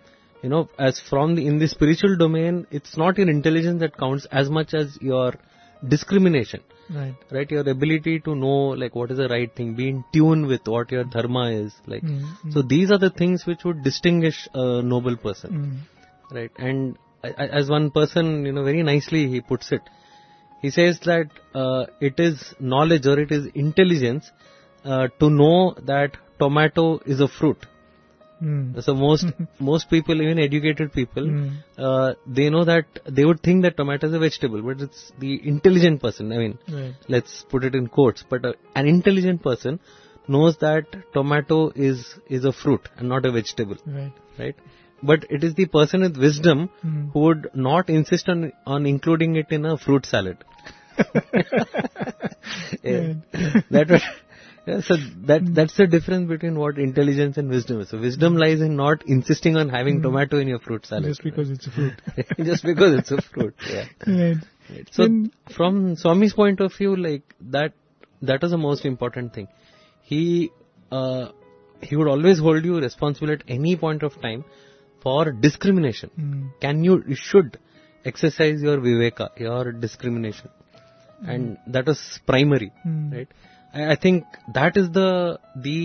As in the spiritual domain, it's not your intelligence that counts as much as your discrimination. Right, your ability to know like what is the right thing, be in tune with what your dharma is like. So these are the things which would distinguish a noble person, right? And as one person, very nicely he puts it. He says that it is knowledge or it is intelligence to know that tomato is a fruit. So most people, even educated people, they know that, they would think that tomato is a vegetable, but it's the intelligent person. I mean, let's put it in quotes, but an intelligent person knows that tomato is a fruit and not a vegetable, Right. right? But it is the person with wisdom who would not insist on including it in a fruit salad. Yeah. So that's the difference between what intelligence and wisdom is. So wisdom lies in not insisting on having tomato in your fruit salad. Just because it's a fruit. Just because it's a fruit. Yeah. Right. Right. So from Swami's point of view, like that is the most important thing. He would always hold you responsible at any point of time for discrimination. You should exercise your viveka, your discrimination, and that is primary, right? I think that is the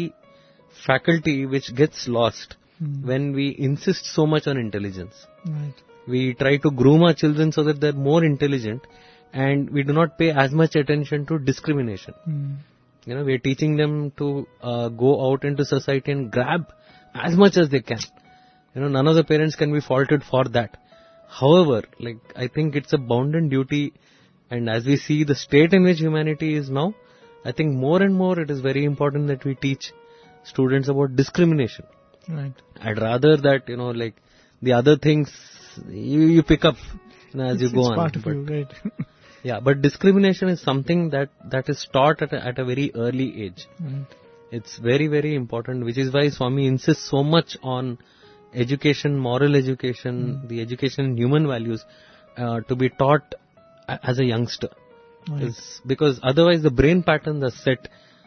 faculty which gets lost when we insist so much on intelligence. Right. We try to groom our children so that they're more intelligent, and we do not pay as much attention to discrimination. We are teaching them to go out into society and grab as much as they can. None of the parents can be faulted for that. However, I think it's a bounden duty, and as we see the state in which humanity is now, I think more and more it is very important that we teach students about discrimination. Right. I'd rather that, the other things you pick up as you go on. It's part of you, right? Yeah, but discrimination is something that is taught at a very early age. Right. It's very, very important, which is why Swami insists so much on education, moral education, the education in human values, to be taught as a youngster. Right. Because otherwise the brain patterns are set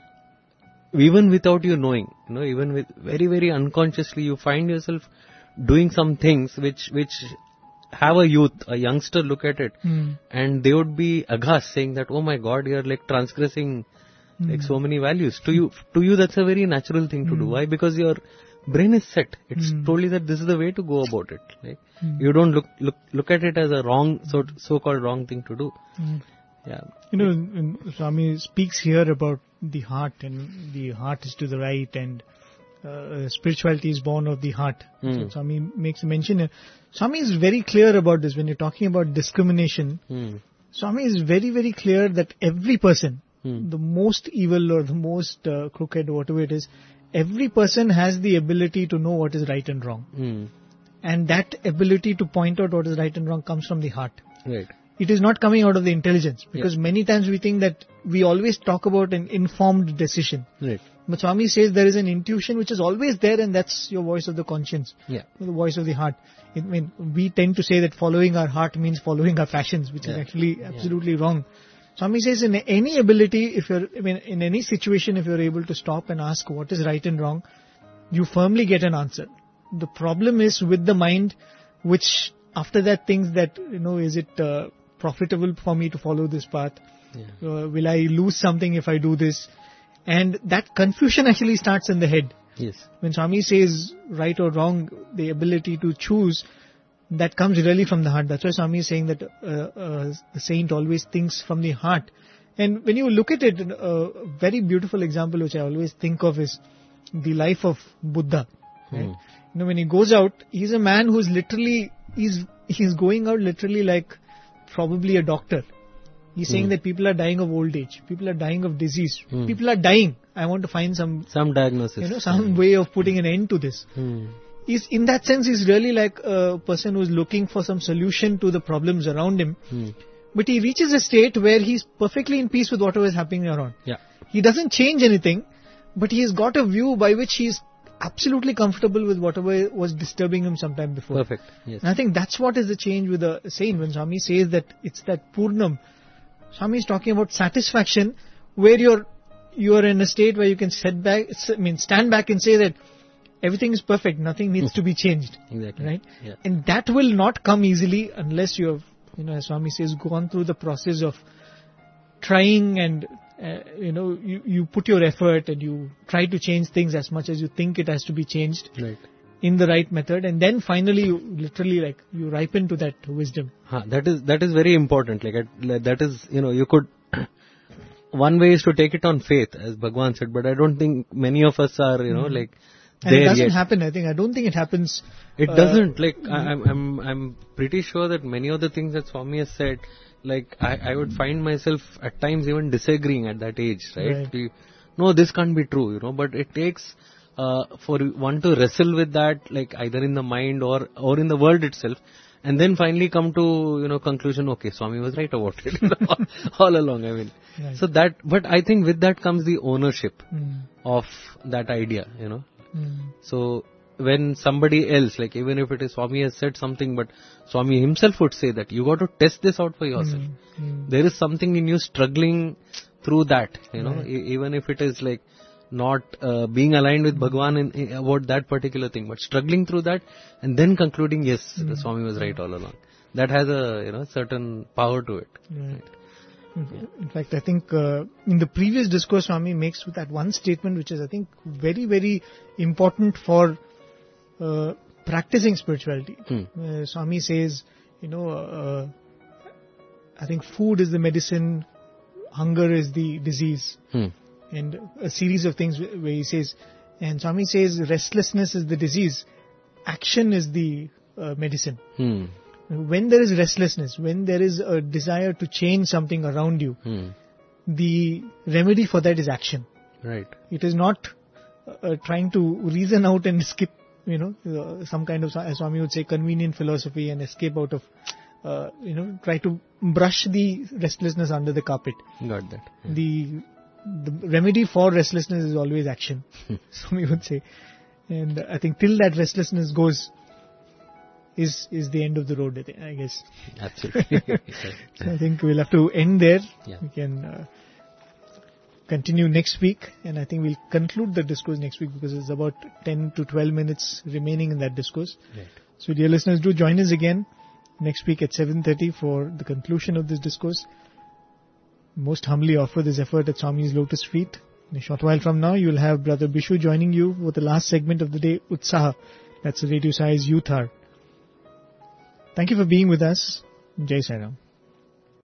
even without you knowing, even with very, very unconsciously you find yourself doing some things which have a youngster look at it and they would be aghast, saying that, oh my God, you are transgressing so many values. To you that's a very natural thing to do. Why? Because your brain is set. It's told you that this is the way to go about it. Right? You don't look at it as a wrong, so-called wrong thing to do. Yeah. Swami speaks here about the heart, and the heart is to the right, and spirituality is born of the heart. So Swami makes a mention. Swami is very clear about this. When you're talking about discrimination, Swami is very, very clear that every person, the most evil or the most crooked, whatever it is, every person has the ability to know what is right and wrong. And that ability to point out what is right and wrong comes from the heart. Right. It is not coming out of the intelligence, because many times we think that we always talk about an informed decision. Right. But Swami says there is an intuition which is always there, and that's your voice of the conscience, the voice of the heart. We tend to say that following our heart means following our passions, which is actually absolutely wrong. Swami says in any ability, in any situation, if you're able to stop and ask what is right and wrong, you firmly get an answer. The problem is with the mind, which after that thinks that, is it profitable for me to follow this path? Will I lose something if I do this? And that confusion actually starts in the head. Yes. When Swami says right or wrong, the ability to choose, that comes really from the heart. That's why Swami is saying that the saint always thinks from the heart. And when you look at it, a very beautiful example which I always think of is the life of Buddha. Right? When he goes out, he's a man who's literally, he's going out literally like probably a doctor. He's saying that people are dying of old age, people are dying of disease, people are dying. I want to find some diagnosis, some way of putting an end to this. In that sense, he's really like a person who's looking for some solution to the problems around him. But he reaches a state where he's perfectly in peace with whatever is happening around. Yeah. He doesn't change anything, but he has got a view by which he's absolutely comfortable with whatever was disturbing him sometime before. Perfect. Yes. And I think that's what is the change with the saint. When Swami says that it's that Purnam, Swami is talking about satisfaction, where you are in a state where you can stand back and say that everything is perfect, nothing needs to be changed. Exactly. Right? Yeah. And that will not come easily unless you have, as Swami says, gone through the process of trying and, you put your effort and you try to change things as much as you think it has to be changed. Right. In the right method, and then finally you literally you ripen to that wisdom. That is very important. That is, you could, one way is to take it on faith, as Bhagwan said, but I don't think many of us are, there and it doesn't yet. happen. I don't think it happens. It doesn't. I'm pretty sure that many of the things that Swami has said, I would find myself at times even disagreeing at that age, right? no, this can't be true, but it takes for one to wrestle with that, like either in the mind or in the world itself, and then finally come to, conclusion, okay, Swami was right about it all along, I mean. Right. So that, but I think with that comes the ownership of that idea, So when somebody else, like even if it is Swami has said something, but Swami himself would say that you got to test this out for yourself. There is something in you struggling through that, Right. Even if it is like not being aligned with Bhagwan in about that particular thing, but struggling through that and then concluding, yes, the Swami was right all along. That has a, certain power to it. Right. In fact, I think in the previous discourse, Swami makes with that one statement, which is, I think, very, very important for practicing spirituality. Swami says, I think food is the medicine, hunger is the disease, and a series of things where he says, and Swami says restlessness is the disease, action is the medicine. When there is restlessness, when there is a desire to change something around you, the remedy for that is action. Right. It is not trying to reason out and skip, some kind of, as Swami would say, convenient philosophy and escape out of, try to brush the restlessness under the carpet. Got that. The remedy for restlessness is always action, Swami would say. And I think till that restlessness goes, is the end of the road, I guess. Absolutely. So I think we'll have to end there. Yeah. We can continue next week, and I think we'll conclude the discourse next week because it's about 10 to 12 minutes remaining in that discourse. Right. So dear listeners, do join us again next week at 7:30 for the conclusion of this discourse. Most humbly offer this effort at Swami's lotus feet. In a short while from now, you will have Brother Bishu joining you for the last segment of the day, Utsaha. That's the Radio Sai's Youth Hour. Thank you for being with us. Jai Sai Ram.